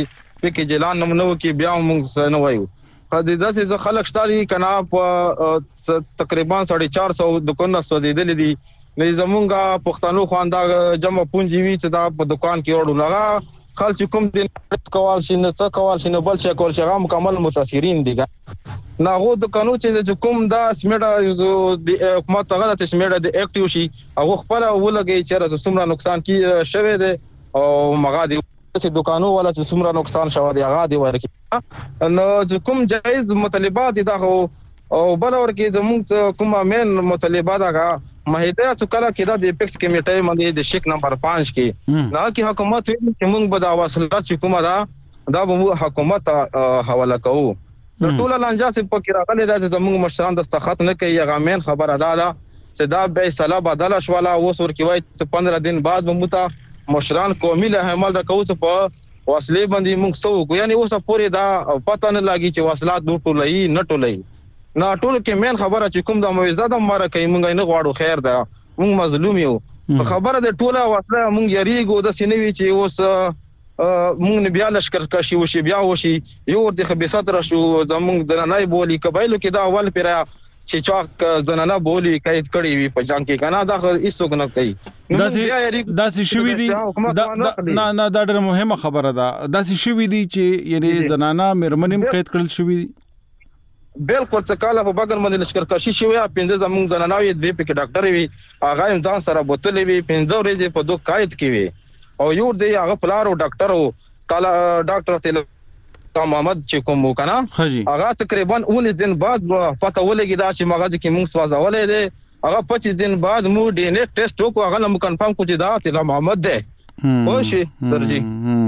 پکې جلان نمونه کې بیا موږ نه وایو قاعده چې خلک شتاري کنا په تقریبا 450 دکانونه سوځیدل دي نه زمونږه پښتنو خواندا جمع پونجي وی چې دا په دکان کې وړو لغه خلک کوم دین کول شي نه څه کول شي نه بل څه کول شي هغه مکمل متاثرین دي نه غو دکانو چې کوم دا سمیډه د حکومت هغه د سمیډه د اکټیو شي هغه خپل ولګي چې را څومره نقصان کی شوه دي او مغادي چې دکانو ولا چې څومره نقصان شوه دي هغه دی ورکی نو کوم جایز مطالبات دي دا او بل ورکی زموږ کومه مین مطالبات هغه مهیده چې کله کې د اپیکس کمیټې باندې د شیک نمبر 5 کې نه کې حکومت چې موږ به دا وسلات چې کومه دا به حکومت حواله کوو نو ټول لانجه چې پکې راغلي دا چې موږ مشران دستخط نه کوي هغه مین خبره ده چې دا به صلاح بدل شواله اوس ورکی وای چې 15 دن بعد به متا مشران قومي له عمل دا کوو چې په وسلې باندې موږ سو یعنی اوس پورې دا پته نه لګي چې وسلات دوه ټولې نه ټولې نه ټول کې مین خبره چې کوم د موعظه د مره کوي مونږ نه غواړو خیر ده مونږ مظلوم یو خبره د ټوله وسله مونږ یریګو د سینوي چې اوس مونږ بیا لشکر کشي وشي بیا وشي یو د خبيثات را شو زمونږ د نه بولی قبایلو کې دا اول پیرا چې چاک زنانه بولی قید کړي وي په جنگ کې کنه دا هیڅ نه کوي داسې شوی دي نه دا ډېر مهمه خبره ده داسې شوی دي چې یعنی زنانه مرمنیم قید کړل شوی بالکل څه کاله په بغل باندې لشکر کشي شوی 15 زمونږ زنانوي د پی کې ډاکټر وي هغه ځان سره بوتلې وي 15 ورځې په دوه قید کې وي او یو دی هغه پلارو ډاکټر او کاله ډاکټر تل محمد چې کوم وکنه هغه تقریبا 19 دن بعد پته ولګی دا چې مغز کې موږ سوازولې دي هغه 25 دن بعد مو ډي ان اے ټیسټ وکړو هغه مو کنفرم کو چې دا تل محمد ده خوشي سر جی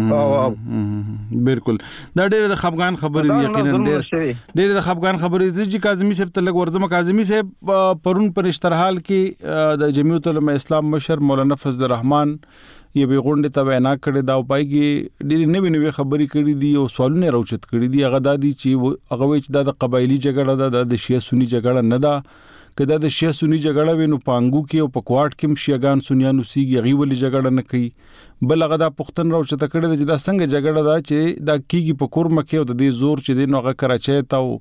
بالکل دا ډېر د خفغان خبرې یقینا ډېر د خفغان خبرې د جی کاظمی صاحب تلګ ورزم کاظمی صاحب پرون پر اشتراحال کې د جمعیت العلماء اسلام مشر مولانا فضل الرحمن یې به غونډه ته وینا کړې دا پایږي ډېر نوې خبرې کړې دي او سوالونه راوچت کړې دي هغه د دي چې هغه وایي د قبایلی جګړه د شیعه سنی جګړه نه ده کدا د شیعه سنی جګړه وینو پانګو کې او پکواټ کې شیعاګان سنیانو سیږي غي ولې جګړه نه کوي بل هغه د پښتون راوچت کړې چې دا څنګه جګړه ده چې دا کیږي په کورمه کې او د دې زور چې د نوغه کراچي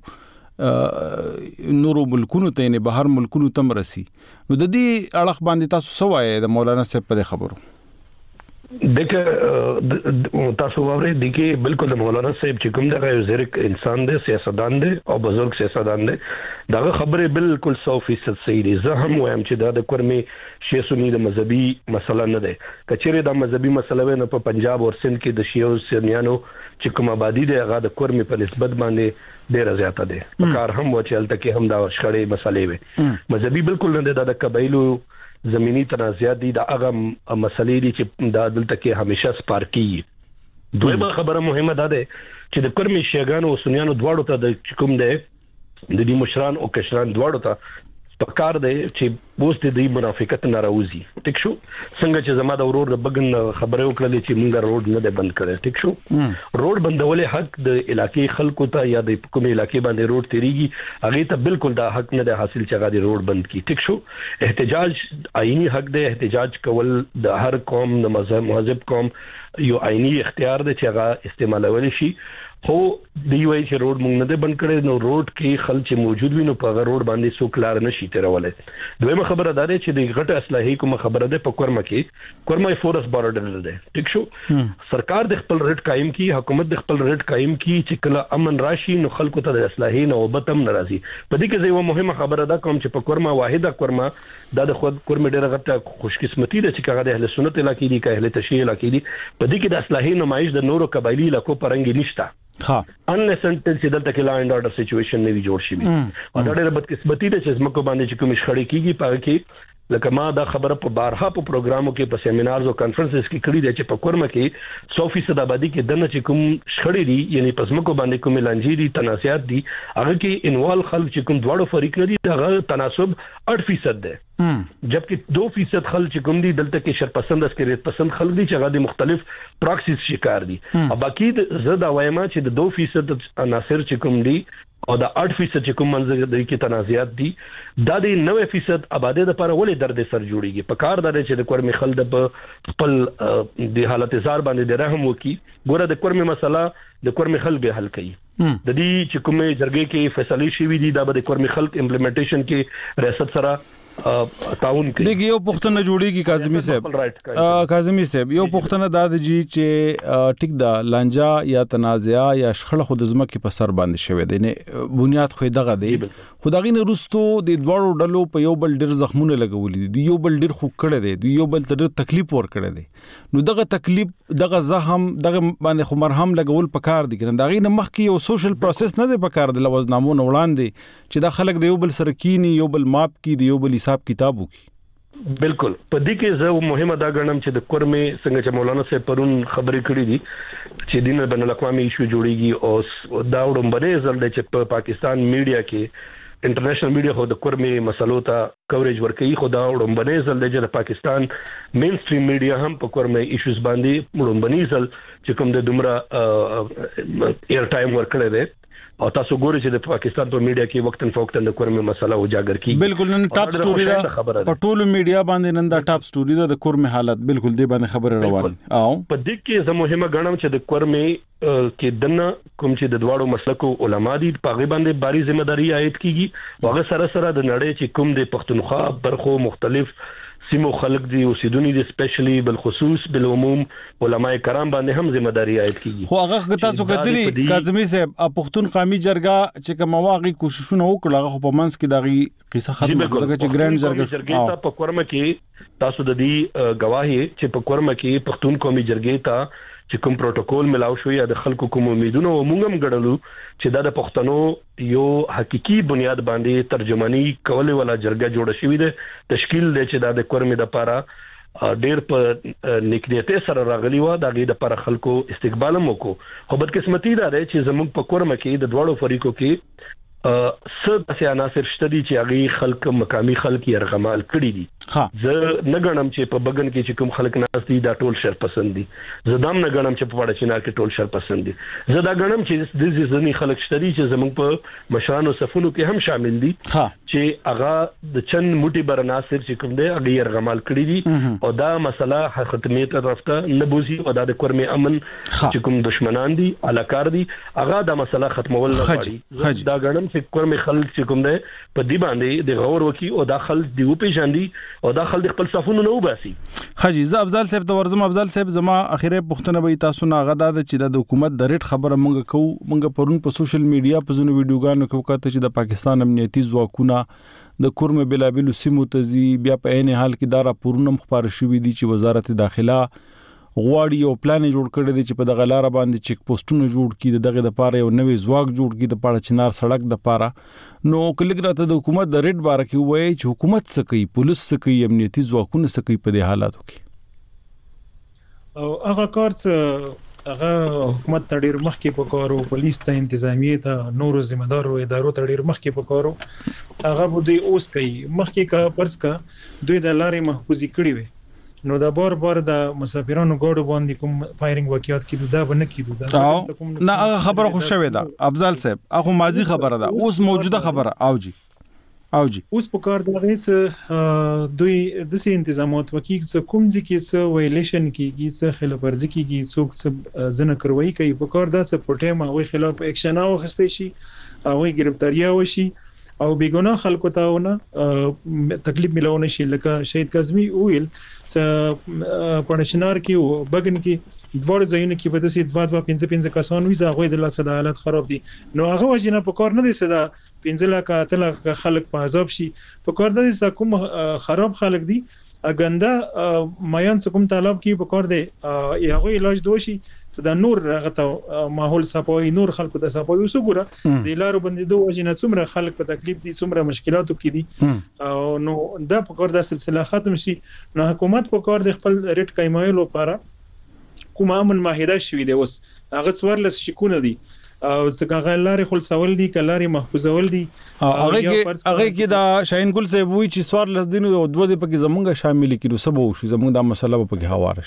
ته نورو ملکونو ته نه بهر ملکونو تم رسی نو د دې اړه باندې تاسو سوای د مولانا صاحب په خبرو دیکھیں تاسو واره دیکھیں بالکل مولانا صاحب چې کوم دغه زیرک انسان دی سیاستدان دی او بزرگ سیاستدان دی دغه خبره بالکل 100% صحیح دي زه هم وایم چې دا د کورمي شیعه سنی د مذهبي مسله نه ده کچېره د مذهبي مسله نه په پنجاب او سند کې د شیعه سنیانو چې کوم آبادی دی هغه د کورمي په نسبت باندې ډېر زیاته ده په کار هم و چې الته کې هم دا شخړې مسلې وي مذهبي بالکل نه ده د قبایلو زمینی تنازعات دي دا هغه مسلې دي چې دا دلته کې همیشه سپارکی دویمه خبره مهمه ده چې د کورمي شیعاګانو او سنیانو دواړو ته د کوم ده د دې مشران او کشران دواړو ته پکار دی چې بوست دی منافقت ناراضي ټیک شو څنګه چې زما د ورور د بغن خبره وکړه چې موږ روډ نه بند کړی ټیک شو روډ بندولې حق د علاقې خلکو ته یا د کومې علاقې باندې روډ تیریږي هغه ته بالکل دا حق نه حاصل چې هغه د روډ بند کی ټیک شو احتجاج آئینی حق دی احتجاج کول د هر قوم د مذهب قوم یو آئینی اختیار دی چې هغه استعمالول شي خو دی وای چې روډ مونږ نه بند کړي نو روډ کې خلک موجود وي نو په روډ باندې سو کلار نشي تیرولای دویمه خبره ده چې د غټه اصلاحي کوم خبره ده په کورمه فورس بارډر ده ټیک شو سرکار د خپل ریټ قائم کی حکومت د خپل ریټ قائم کی چې کله امن راشي نو خلکو ته د اصلاحي نوبتم ناراضي په دې کې یو مهمه خبره ده کوم چې په کورمه واحده کورمه د خود کورمه ډیره غټه خوشقسمتی ده چې هغه د اهل سنت علاقې دي که اهل تشیع علاقې دي په دې کې د اصلاحي نمایش د نورو قبایلی علاقو پرنګ نشته انلیسنټل چې دلته کې لا اینډ اورډر سچويشن نه وی جوړ شي او دا ډېر بدقسمتي ده چې زمکو باندې چې کوم شخړې کیږي په کې لکه ما دا خبره په بارها په پروګرامو کې په سیمینارز او کانفرنسز کې کړی دی چې په کورمه کې 100% آبادی کې دنه چې کوم شخړې دي یعنی په زمکو باندې کوم لانجې دي تنازعات دي هغه کې انوال خلک چې کوم دواړو فریق لري هغه تناسب 8% ده جبکې 2% خلک چې کوم دي دلته کې شرپسند اسکریت پسند خلک دي چې هغه د مختلف پراکسیز شکار دي او باقی زه دا وایم چې د 2% عناصر چې کوم دي او دا 8% چې کوم منځ د کې تنازعات دي دا د 90% آبادی د لپاره ولې درد سر جوړیږي په کار دا چې د کورمې خل د خپل د حالت زار باندې د رحم وکي ګوره د کورمې مسله د کورمې خل به حل کوي د دې چې کومه جرګې کې فیصله شوې دي دا به د کورمې خل امپلیمنټیشن کې ریاست سره تعاون کوي. دغه یو پښتنه جوړیږي کاظمی صاحب یو پښتنه دا د جی چې ټیک دا لانجا یا تنازع یا شخړه خود ځمکه په سر باندې شوی دی نه بنیاد خو دغه دی خدای نه رستو د دوړو ډلو په یو بل ډیر زخمونه لګولې دي یو بل ډیر خو کړه دی یو بل ته تکلیف ور کړه دی نو دغه تکلیف دغه زخم دغه باندې خو مرهم لګول پکار دي کنه دغه نه مخ کې یو سوشل پروسس نه دی پکار د لوزنامو وړاندې چې دا خلک د یو بل سره کینی یو بل ماپ کی دی یو بل حساب کتابو کی. بالکل په دې کې زه مهمه دا ګڼم چې د کورمې څنګه چې مولانا صاحب پرون خبرې کړې دي چې دینه بین الاقوامي ایشو جوړیږي او دا وړاندې ځل چې په پاکستان میډیا کې انټرنیشنل میډیا خو د کورمې مسلو ته کوریج ورکوي خو دا وړاندې ځل چې د پاکستان مین سټریم میډیا هم په کورمې ایشوز باندې وړاندې ځل چې کوم د دومره ایر ټایم ورکړی دی او تاسو ګورئ چې د پاکستان په میډیا کې وختن فوقتن د کورمې مسله اجاگر کی بالکل نن ټاپ سټوري دا په ټولو میډیا باندې نن دا ټاپ سټوري دا د کورمې حالت بالکل دی باندې خبره روانه او په دې کې زه مهمه ګڼم چې د کورمې کې دنه کوم چې د دواړو مسلکو علما دي په غي باندې باري ځمېداري عاید کیږي هغه سره سره د نړۍ چې کوم د پښتونخوا برخو مختلف سیمو خلق دي اوسیدونی دي سپیشلی بالخصوص بالعموم علماء کرام باندې هم ذمہ داری عاید کیږي خو هغه تاسو کتلی کاظمی صاحب پښتون قومي جرګه چې کوم واغی کوششونه وکړه هغه په منځ کې دغه قصه ختمه کړه چې ګرانډ جرګه په کورمه کې تاسو د دې گواهی چې په کورمه کې پښتون قومي جرګې ته چې کوم پروتوکول ملاو شو یا د خلکو کوم امیدونه او موږ هم ګړلو چې دا د پښتنو یو حقيقي بنیاد باندې ترجمانی کولې ولا جرګه جوړه شوې ده تشکیل دی چې دا د کورمې د لپاره ډېر په نکديته سره راغلی و دا د لپاره خلکو استقبال مو کو خو بدقسمتي دا ده چې زموږ په کورمه کې د دوړو فریقو کې څه څه عناصر شته دي چې هغه خلک مقامي خلک یې رغمال کړی دي زه نه غنم چې په بغن کې چې کوم خلک ناس دي دا ټول شر پسند دي زه دام نه غنم چې په وړ چینار کې ټول شر پسند دي زه دا غنم چې د ځینې خلک شته دي چې زموږ په مشرانو صفونو کې هم شامل دي چې هغه د چن موټي برناصر چې کوم دی هغه یې رغمال کړی دي او دا مسله ختمیت رافته نه بوزي او دا د کورمې امن چې کوم دشمنان دي علاقار دي هغه دا مسله ختمول نه غواړي دا غنم چې کورمې خلک چې کوم دی په دی باندې د غور وکي او دا خلک دی په ژوندۍ او دا خلک خپل صفونه نه وباسي. حاجی ز افضل صاحب ته ورزم افضل صاحب زما اخیره پښتنه به تاسو نه غدا د چې د حکومت د ریټ خبره مونږ پرون په سوشل میډیا په زونو ویډیوګانو کې وکړه چې د پاکستان امنیتي ځواکونه د کورمې بلابل سیمو تزي بیا په عین حال کې دا راپورونه مخبر شوې دي چې وزارت داخله غواړي یو پلان جوړ کړی دی چې په دغه لار باندې چیک پوسټونه جوړ کړي دغه د پاره یو نوې ځواک جوړ کړي د پاره چنار سړک د پاره نو کلیګراته د حکومت د ریټ باره کې وایي چې حکومت څه کوي پولیس څه کوي امنیتي ځواکونه څه کوي په دې حالاتو کې او هغه کار هغه حکومت تډیر مخکې پکارو پولیس ته انتظامیه ته نورو ذمہ دارو ادارو تډیر مخکې پکارو هغه بده اوس کوي مخکې کا پرس کا دوی د لارې محفوظي کړی وي نو دا بار د مسافرانو ګاډو باندې کوم فایرینګ واقعیت کیدو دا بنه کیدو دا نه هغه خبره خو شوې ده افضل صاحب هغه ماضی خبره ده اوس موجوده خبره اوجی اوس په کار د رئیس دوی د سي تنظیمات وکي کوم ځکه څه ویلیشن کیږي څه خلاف ورزي کیږي څوک څه زنه کروي کوي په کار دا څه پټه ما وي خلاف اکشن او خستې شي او گرفتاریه وشي او بیګونه خلکو ته ونه تکلیف ملونه شي لکه شهید کاظمی ویل پړشنار کې او بغن کې دوړ ځایونه کې به د سي 2.5 کسان وي زغوي د لاسه د حالت خراب دي نو هغه وجنه په کار نه دي صدا 15 لک خلک په عذاب شي په کار د کوم خراب خلک دي اګنده مایان کوم طالب کې په کار دی یغه علاج دوشي چې د نور غته ماحول صفوي نور خلکو د صفوي وسګره د لارو باندې دوه وجنه څومره خلک په تکلیف دي څومره مشکلاتو کې دي او نو دا په کار د سلسله ختم شي نو حکومت په کار د خپل ریټ قایمایلو لپاره کومه امن معاهده شوې ده اوس هغه څورلس شکونه دي او څنګه غلاري خلصول دي کلاري محفوظول دي هغه کې دا شاهین ګل صاحب وی چې سوار لس دین او دوه د پکې زمونږه شامل کړو سبو شي زمونږ دا مسله په کې حوارش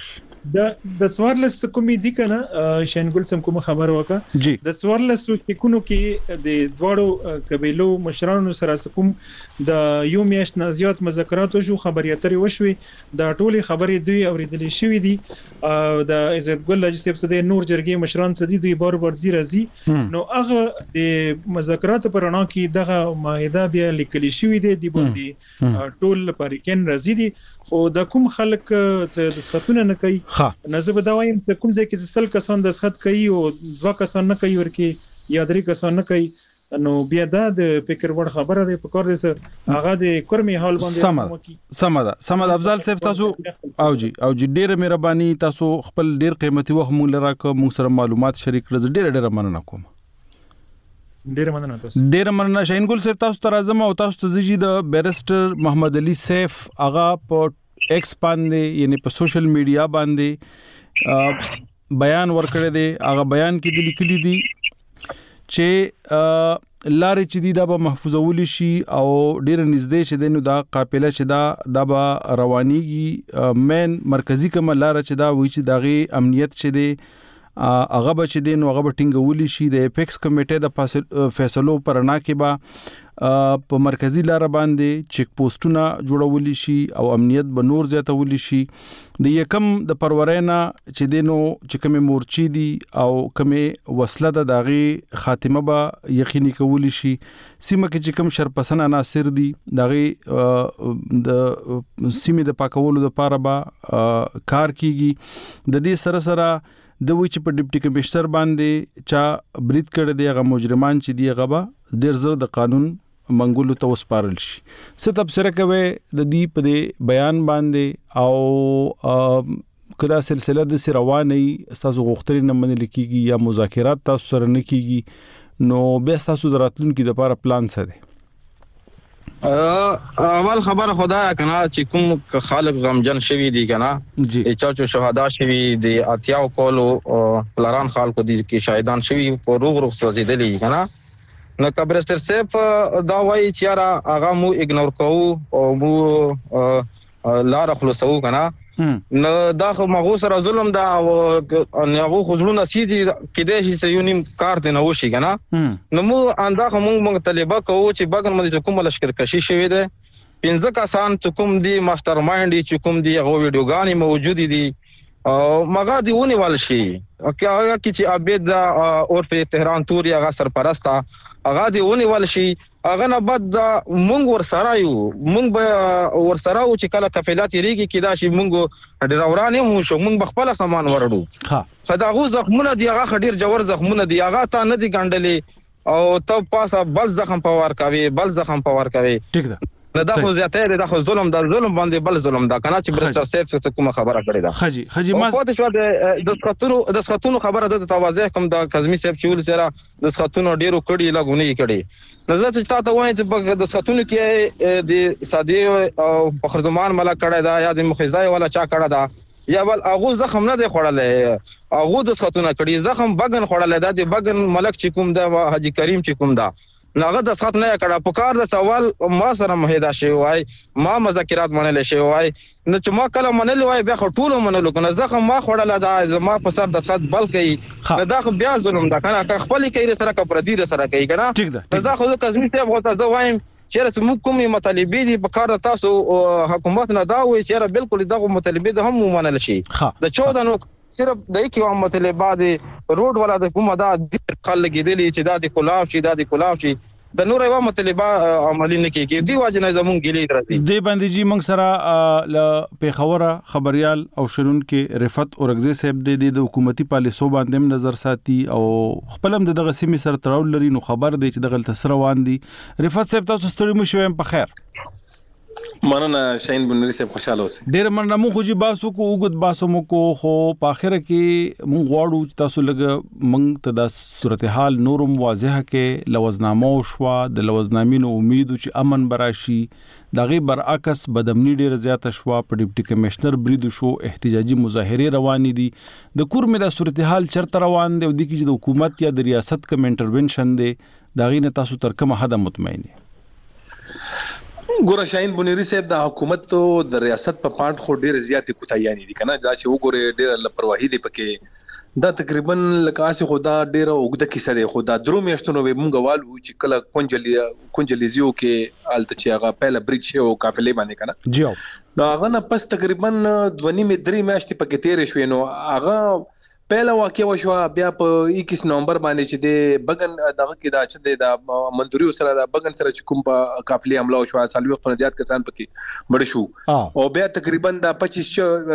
د سوارلس کومې دي کنه شینګل سم کوم خبر وکړه د سوارلس کونو کې د دواړو قبيلو مشرانو سره کوم د یو میاشت نه زیات مذاکرات شو خبري اترې وشوي د ټولي خبرې دوی اوریدلې شوې دي د عزت ګل لجسب سده نور جرګې مشران سدي دوی بار راځي نو هغه د مذاکرات پر اړه کې دغه معاهده بیا لیکل شوې دي د باندې ټول پاریکن راځي دي خو د کوم خلک د سختونه نه کوي نه زه به دا وایم چې کوم ځای کې سل کسان د سخت کوي او دوا کسان نه کوي ورکی یا درې کسان نه کوي نو بیا دا د فکر وړ خبره ده په کار دي هغه د کورمي حال باندې سمد افضل صاحب تاسو او جی ډیره مهرباني تاسو خپل ډیر قیمتي وخت مونږ لراکه مونږ سره معلومات شریک کړل ډیره مننه کوم ډیره مننه شاهین ګل صاحب تاسو ته راځم او تاسو ته زیږي د بیرسټر محمد علي سیف هغه په ایکس باندې یعنی په سوشل میډیا باندې بیان ورکړی دی هغه بیان کې د لیکلي دي چې لارې چې دي دا به محفوظول شي او ډیر نږدې چې دینو دا قافله چې دا به روانيږي مین مرکزی کوم لار چې دا وی چې داغي امنیت چې دی هغه به چې دین هغه به ټینګول شي د اپیکس کمیټه د فیصلو پر نه کې با په مرکزی لار باندې چیک پوسټونه جوړول شي او امنیت به نور زیاتول شي د یکم د پرورینا چې دینو چې کومه مورچی دي او کومه وسله د داغي خاتمه به یقیني کول شي سیمه کې چې کوم شرپسند عناصر دي داغي د سیمه د پاکولو لپاره به کار کیږي د دې سره د وی چې په ډیپټي کمشنر باندې چا برید کړی دی هغه مجرمان چې دی هغه به ډیر زر د قانون منګولو ته وسپارل شي ست تبصره کوي د دې په بیان باندې او کدا سلسله د رواني تاسو غوښتنې نه منل کیږي یا مذاکرات تاسو سره نه کیږي نو به تاسو دراتلونکو د لپاره پلان څه دی اول خبر خدا کنا چې کوم خالق غمجن شوی دی کنا چې شهدا شوی دی اتیاو کولو پلاران خلکو دي کې شهیدان شوی په روغ سوځیدلی کنا نو کبرستر سیف دا وایي چې را هغه مو اګنور کوو او مو لار خلاصو کنا نو دا خو مغو سره ظلم دا او هغه خجلونه سیدي کده چې یو نیم کار دی نو شي کنا نو مو انده مو طالبہ کوو چې بګن مې کوم لشکر کشي شوی دی 15 کسان چې کوم دی ماستر مایند چې کوم دی هغه ویډیوګانی موجود دي او مغا دی ونی ول شي او هغه چې عبید اور په تهران توري هغه سرپرستا هغه دی ونی ول شي هغه نه بعد مونږ ور سره یو مونږ به ور سره او چې کله کفیلات ریږي کدا شي مونږ ډراورانه مو شو مونږ بخپل سامان ورړو خداغو زخمونه دی هغه خډیر جوړ زخمونه دی هغه تا نه دی ګاندلې او ته پاسه بل زخم پوار کوي ټیک ده دا خو زیاته دا خو ظلم باندې بل ظلم دا کنه چې برستر سیف څه کومه خبره کړې ده خجی ما پاتې شو د سختونو خبره ده توازی کوم د کاظمی سیف چې ول سره د سختونو ډیرو کړي لګونی کړي نظر چې تاسو وایي چې د سختونو کې د سادي او فخرزمان ملا کړه دا یا د مخیزای ولا چا کړه دا یا بل اغه زخم نه دی خوړلې اغه د سختونو کړي زخم بغن خوړلې دا د بغن ملک چې کوم دا حاجی کریم چې کوم دا ناغه د سخت نه کړه په کار د سوال ما سره معاهده شوی وای ما مذاکرات منل شوی وای نو چې ما کله منل وای بیا ټول منل کنه زخم ما خړل دا ما په سر د سخت بل کوي دا خو بیا ظلم ده کنه خپل کوي سره کا پردي سره کوي کنه دا خو کزمی ته غوته دا وایم چې موږ کومه مطالبه دي په کار تاسو حکومت نه دا وای چې بالکل دغه مطالبه هم منل شي د 14 نو صرف د یو مطلبه دي روډ ولا د کومه دا خلک کېدلی چې دا د کلاف شي د نور یو مطلبه عملی نه کیږي دی واجنه زمون ګلی درځي دی باندې جی موږ سره ل پیښوره خبريال او شرون کې رفعت اورغزي صاحب د حکومتي پالیسو باندې نظر ساتي او خپلم دغه سیمه سره تراول لري نو خبر دی چې دغه تسر روان دي رفعت صاحب تاسو ستړي مو شوم په خیر مننه شاهین بنوري صاحب خوشاله اوسئ ډیر مننه مو خو جی باسو کو وګد باسو مو کو خو په اخر کې مونږ غواړو چې تاسو لګ مونږ ته د صورتحال نورم واضحه کې لوزنامه شو د لوزنامینو امید چې امن براشي دغه برعکس بدامنی ډیر زیاته شو په ډیپټي کمشنر برید شو احتجاجي مظاهره روان دي د کورمه د صورتحال چرته روان دي او د کی د حکومت یا د ریاست کوم انټرونشن دي دغه نه تاسو تر کومه حد مطمئن ګوره شاهین بنيري صاحب د حکومت او د ریاست په پاند خو ډیر زیاتې کوتاهیانې دي کنه دا چې وګوره ډیر لپرواهي دي پکې دا تقریبا لکه اسه خدا ډیر اوګده کیسه ده خدا درو میاشتونو به مونږ والو چې کله کونجلیزیو کې الته چې هغه پهله بریج شو قافلې باندې کنه جی نو هغه نه پس تقریبا 2.5 میاشتې پکې تیر شوې نو هغه پهلا واقع وشو بیا په 21 نومبر باندې چې د بغن دغه کې دا چې د منځوري سره د بغن سره چې کوم په قافلې حمله وشو سالوي خو زیات کسان پکې مړ شو او بیا تقریبا د 23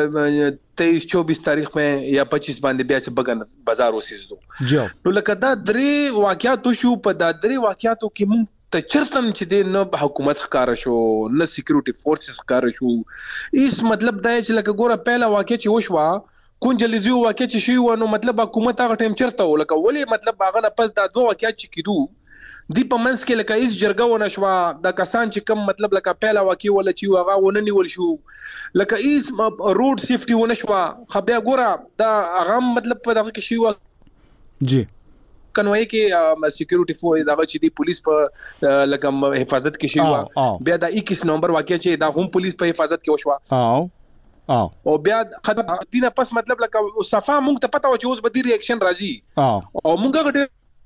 24 تاریخ مې یا 25 باندې بیا چې بغن بازار وسیزدو نو لکه دا درې واقعات شو په دا درې واقعاتو کې مونږ ته چرتم چې د نه حکومت ښکار شو نه سکیورټي فورسز ښکار شو هیڅ مطلب دا چې لکه ګوره پهلا واقع چې وشو کونجلیزیو واقع چې شي ونه مطلب حکومت هغه ټیم چرته ولکه ولی مطلب هغه نه پس دا دوه واقعات چې کیدو دی په منځ کې لکه هیڅ جرګه ونه شو د کسان چې کم مطلب لکه پهلا واقع ولا چې هغه ونه نیول شو لکه هیڅ روډ سیفټي ونه شو خو بیا ګوره دا هغه مطلب په دغه کې شي جی کنوي کې سکیورټي فورس دغه چې دی پولیس په لکه حفاظت کې شي بیا دا 21 نومبر واقع چې دا هم پولیس په حفاظت کې وشو او بیا خدای دینه پس مطلب لکه صفه مونږ ته پتا و چې اوس به دی ریاکشن راځي او مونږ غټه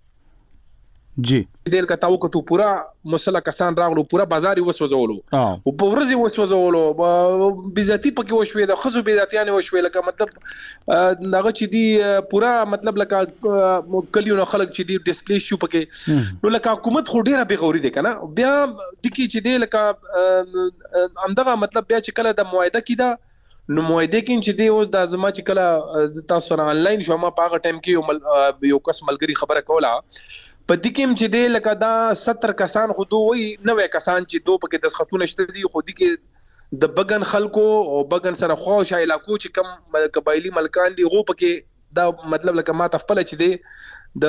جی دل کتاو کتو پورا مسله کسان راغلو پورا بازار وسوځولو او په ورځي وسوځولو بیزاتی پکې وشوي د خزو بیزاتیان وشوي لکه مطلب دغه چې دی پورا مطلب لکه کلیو خلک چې دی ډیسپلیس شو پکې نو لکه حکومت خو ډیره بغوري دي کنه بیا د کی چې دی لکه امدغه مطلب بیا چې کله د معاهده کیدا نو معاهده کې چې دی اوس د زما چې کله تاسو سره انلاین شو ما په هغه ټایم کې یو کس ملګری خبره کوله په دې کې چې دی لکه دا 70 کسان خو دوی 90 کسان چې دوه پکې د خطونه شته دي خو دي کې د بغن خلکو او بغن سره خوښ علاقو چې کم قبایلی ملکان دي غو پکې دا مطلب لکه ما تفصیل چې دی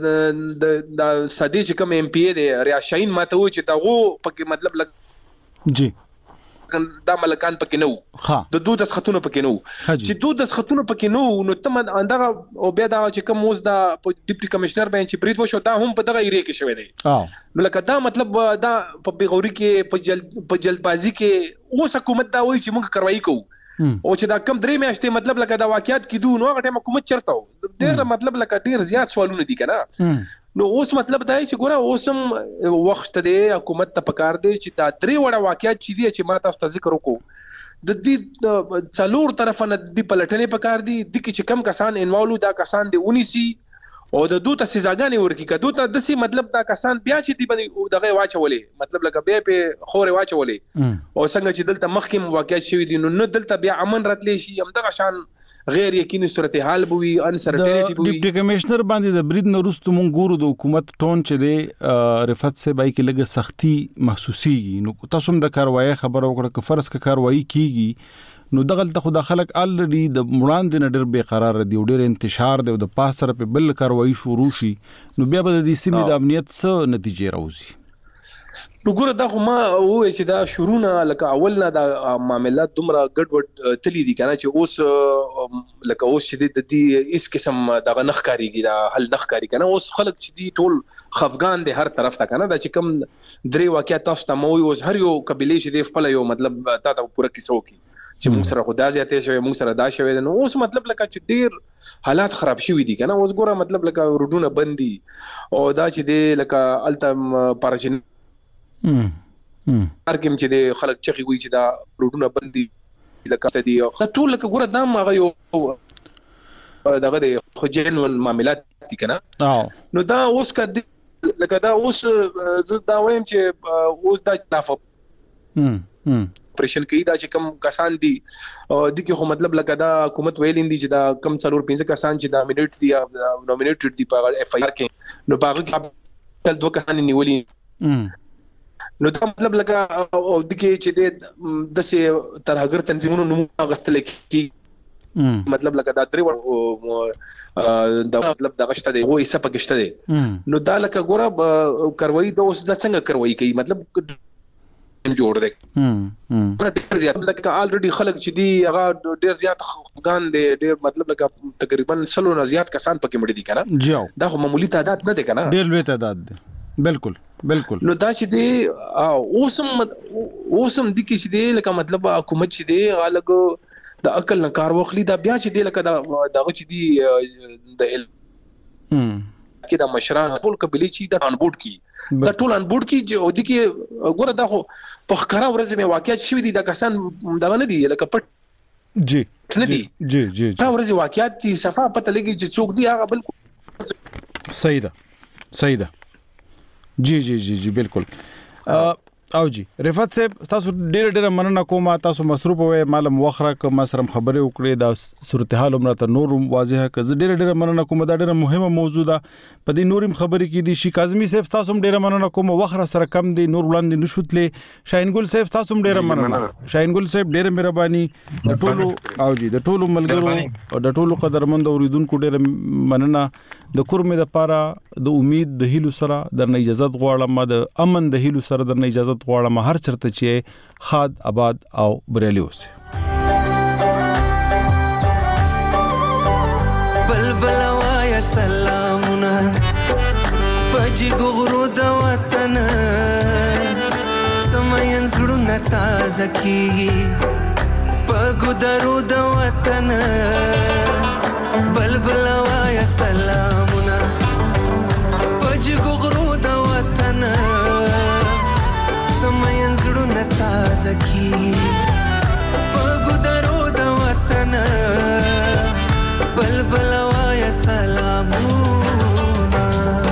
د سادي چې کم ایم پی ای دی ریاض شاهین ماته و چې دا غو پکې مطلب لکه جی دا ملکان پکې نو د دوه د خطونه پکې نو چې دوه د خطونه پکې نو تم اندغه او بیا دا چې کوم اوس دا ډیپټي کمشنر باندې چې برید وشو دا هم په دغه ایریا کې شوی دی نو لکه دا مطلب دا په بغوري کې په جلدبازي کې اوس حکومت دا وایي چې موږ کاروایی کوو او چې دا کم درې میاشتې مطلب لکه دا واقعیت کیدو نو هغه ټیم حکومت چرته ډیر مطلب لکه ډیر زیات سوالونه دي کنه نو اوس مطلب دا چې ګوره اوسم وخت دی حکومت ته پکار دی چې دا درې وړه واقعیت چې دي چې ما تاسو ته ذکر وکړو د دې څلور طرفه نه دی پلټنې پکار دي د کې چې کم کسان انوالو دا کسان دی ونی سي او د دوه ته سزاګانې ورکړي کدو ته د سي مطلب دا کسان بیا چې دی باندې دغه واچولې مطلب لکه بیا په خوري واچولې او څنګه چې دلته مخکې واقعیت شوی دي نو دلته بیا امن راتلې شي هم دغه شان غیر یقیني صورتحال بوي انسرټینټی بوي ډیپټي کمشنر باندې د برید نورستو مونږ ګورو د حکومت ټون چې دی رفعت سے بای کې لګه سختی محسوسيږي نو تاسو هم د کاروایی خبر وکړه ک فرض ک کاروایی کیږي نو دغه ته خو خلک الریډي د وړاندې نه ډېر بے قرار دي او ډېر انتشار دی او د پاس سره په بل کاروایی شروع شي نو بیا به د دې سیمې د امنیت څه نتیجې راوځي نو ګوره دا خو ما وای چې دا شروعونه لکه اول نه دا معاملات دومره ګډوډ تللی دي کنه چې اوس لکه اوس چې د دې اس قسم دغه نخکاریږي دا حل نخکاری کنه اوس خلک چې دي ټول خفغان دي هر طرف ته کنه دا چې کم درې واقعیت تاسو ته مو اوس هر یو قبيله چې دی خپل یو مطلب تا ته پوره کیسو کی چې موږ سره خدا زیاتې شوی موږ سره دا شوی نو اوس مطلب لکه چې ډیر حالات خراب شوي دي کنه اوس ګوره مطلب لکه روډونه بندي او دا چې دی لکه التم پارچن ارګم چې د خلک چغي وي چې دا روډونه بندي لکه دي ټول لکه ګوره دا ما یو دغه د خجنون معاملات دي کنه نو دا اوس کده لکه دا اوس دا وایم چې اوس دا خلاف پرشن کوي دا چې کم کسان دي د کې خو مطلب لکه دا حکومت ویلین دي چې دا کم 4-5 کسان چې دا نومینیټ دي نومینیټډ دي په اف آی آر کې نو باغ کې دوه کسان نیولې نو دا مطلب لکه او د کې چې د سه ترهګر تنظیمونو نوم غستل کی مطلب لکه دا درې دا مطلب دا غشته دی وې سپکشته دی نو دا لکه ګوره کاروایی دا اوس د څنګه کاروایی کوي مطلب جوړ دی ډېر زیات لکه الریډي خلک چې دی هغه ډېر زیات افغان دی ډېر مطلب لکه تقریبا 100 نه زیات کسان پکې مړ دي کنه دا خو معمولی تعداد نه دی کنه ډېر لوی تعداد دی بالکل بالکل نو دا چې دی اوسم د کې چې دی لکه مطلب حکومت چې دی غالګو د عقل نه کار واخلي دا بیا چې دی لکه دغه چې دی د کې د مشران ټول قبيله چې د ان بورډ کی دا ټول ان بورډ کی او د کې ګوره دا خو په ښکارا ورځ مې واقعیت شوی دي دا کسان دغه نه دي لکه پټ جی نه دي جی دا ورځ واقعیت دي صفه پته لګي چې څوک دی هغه بالکل صحیح ده جی بالکل او جی رفعت صاحب تاسو ډېر مننه کوم تاسو مصروف وې معلوم وخره کوم سره خبرې وکړې دا صورتحال عمره ته نور واضحه کړه ډېر مننه کوم دا ډېر مهمه موضوع ده په دې نورم خبرې کې دي شي کاظمی صاحب تاسو ډېر مننه کوم وخره سره کم دي نور وړاندې نشوتلې شاهین ګل صاحب تاسو ډېر مننه شاهین ګل صاحب ډېر مهرباني د ټولو او جی د ټولو ملګرو او د ټولو قدرمند اوریدونکو ډېر مننه د کورمې د پاره د امید د هیلو سره د اجازه غواړم د امن د هیلو سره د اجازه غواړم هر چرته چې خاد آباد او بریالي اوسه بلبل وایا سلامونه پجی ګورو د وطن سمین زړونه تازه کیږي پګو درو د وطن بلبل وایا سلامونه پجی ګورو د وطن سمین زړونه تازه کیږي پګو درو د وطن بلبل وایا سلامونه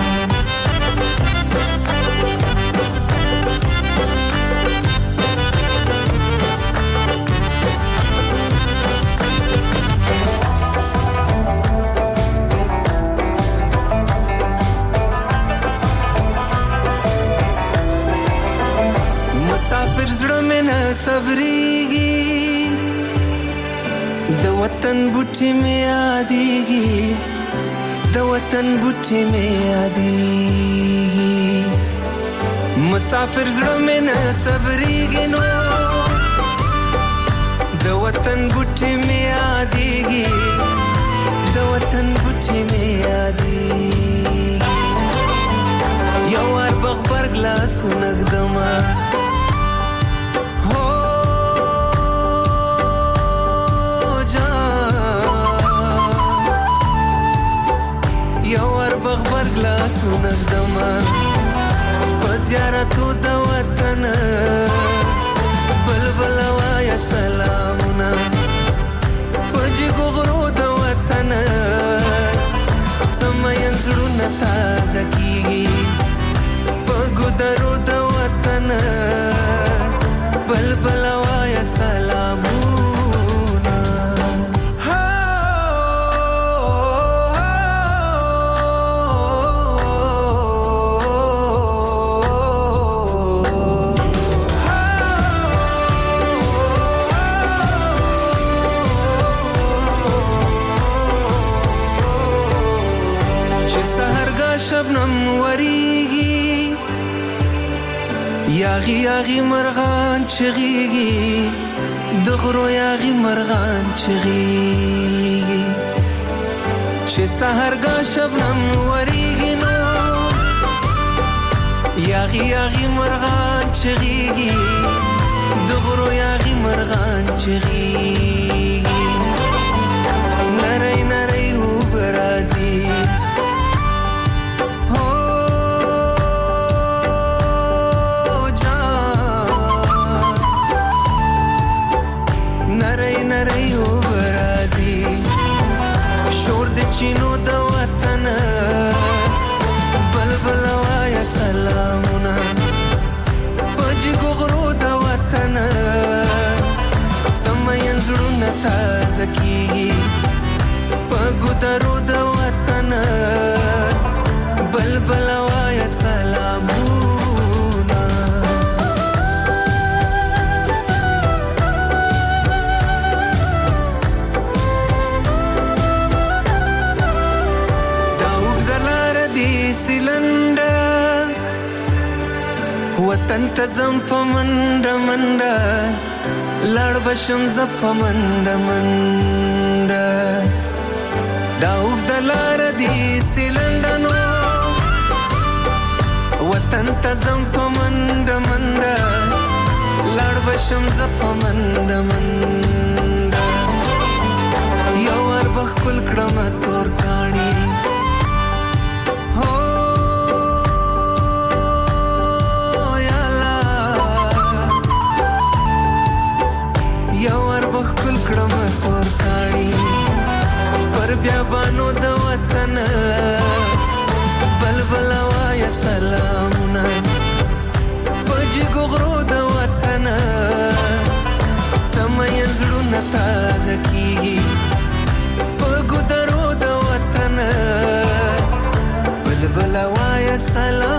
مسافر زړه مې نه صبرېږي د وطن بوټي مې یادېږي د وطن بوټي مې یادېږي مسافر زړه مې نه صبرېږي نو د وطن بوټي مې یادېږي د وطن بوټي مې یادېږي یو وار بغبرګ لاسونه ږدمه بغبر گلاسونه دما پزیارتو د وطن بلبل وایا سلامونه پجی ګورو د وطن سمین زړونه تازه کیږي پګو درو د وطن بلبل وایا سلامونه شبنم وریږي یاغي یاغي مرغان چغيږي د غرو یاغي مرغان چغيږي چې سحرګا شبنم وریږي نو یاغي یاغي مرغان چغيږي د غرو یاغي مرغان چغيږي نری نری وبرازي چینو د وطن بلبل وایا سلامونه پجی ګورو د وطن سمین زړونه تازه کیږي پګو درو د وطن بلبل وایا سلامونه سیلنډر وطن ته زم په منډه منډه لړ بشم ز په منډه منډه دا اوږده لار دی سیلنډر نو وطن تزم پمند مندا لړ بشم ز پمند مندا یو ور بخل کړم تور کاڼي هو یالا یو ور بخل کړم تور کاڼي پر بیا بانو د وطن بلبل وایا سلامونه پجی ګغرو د وطن سمین زړونه تازه کیږي پګو درو د وطن بلبل وایا سلام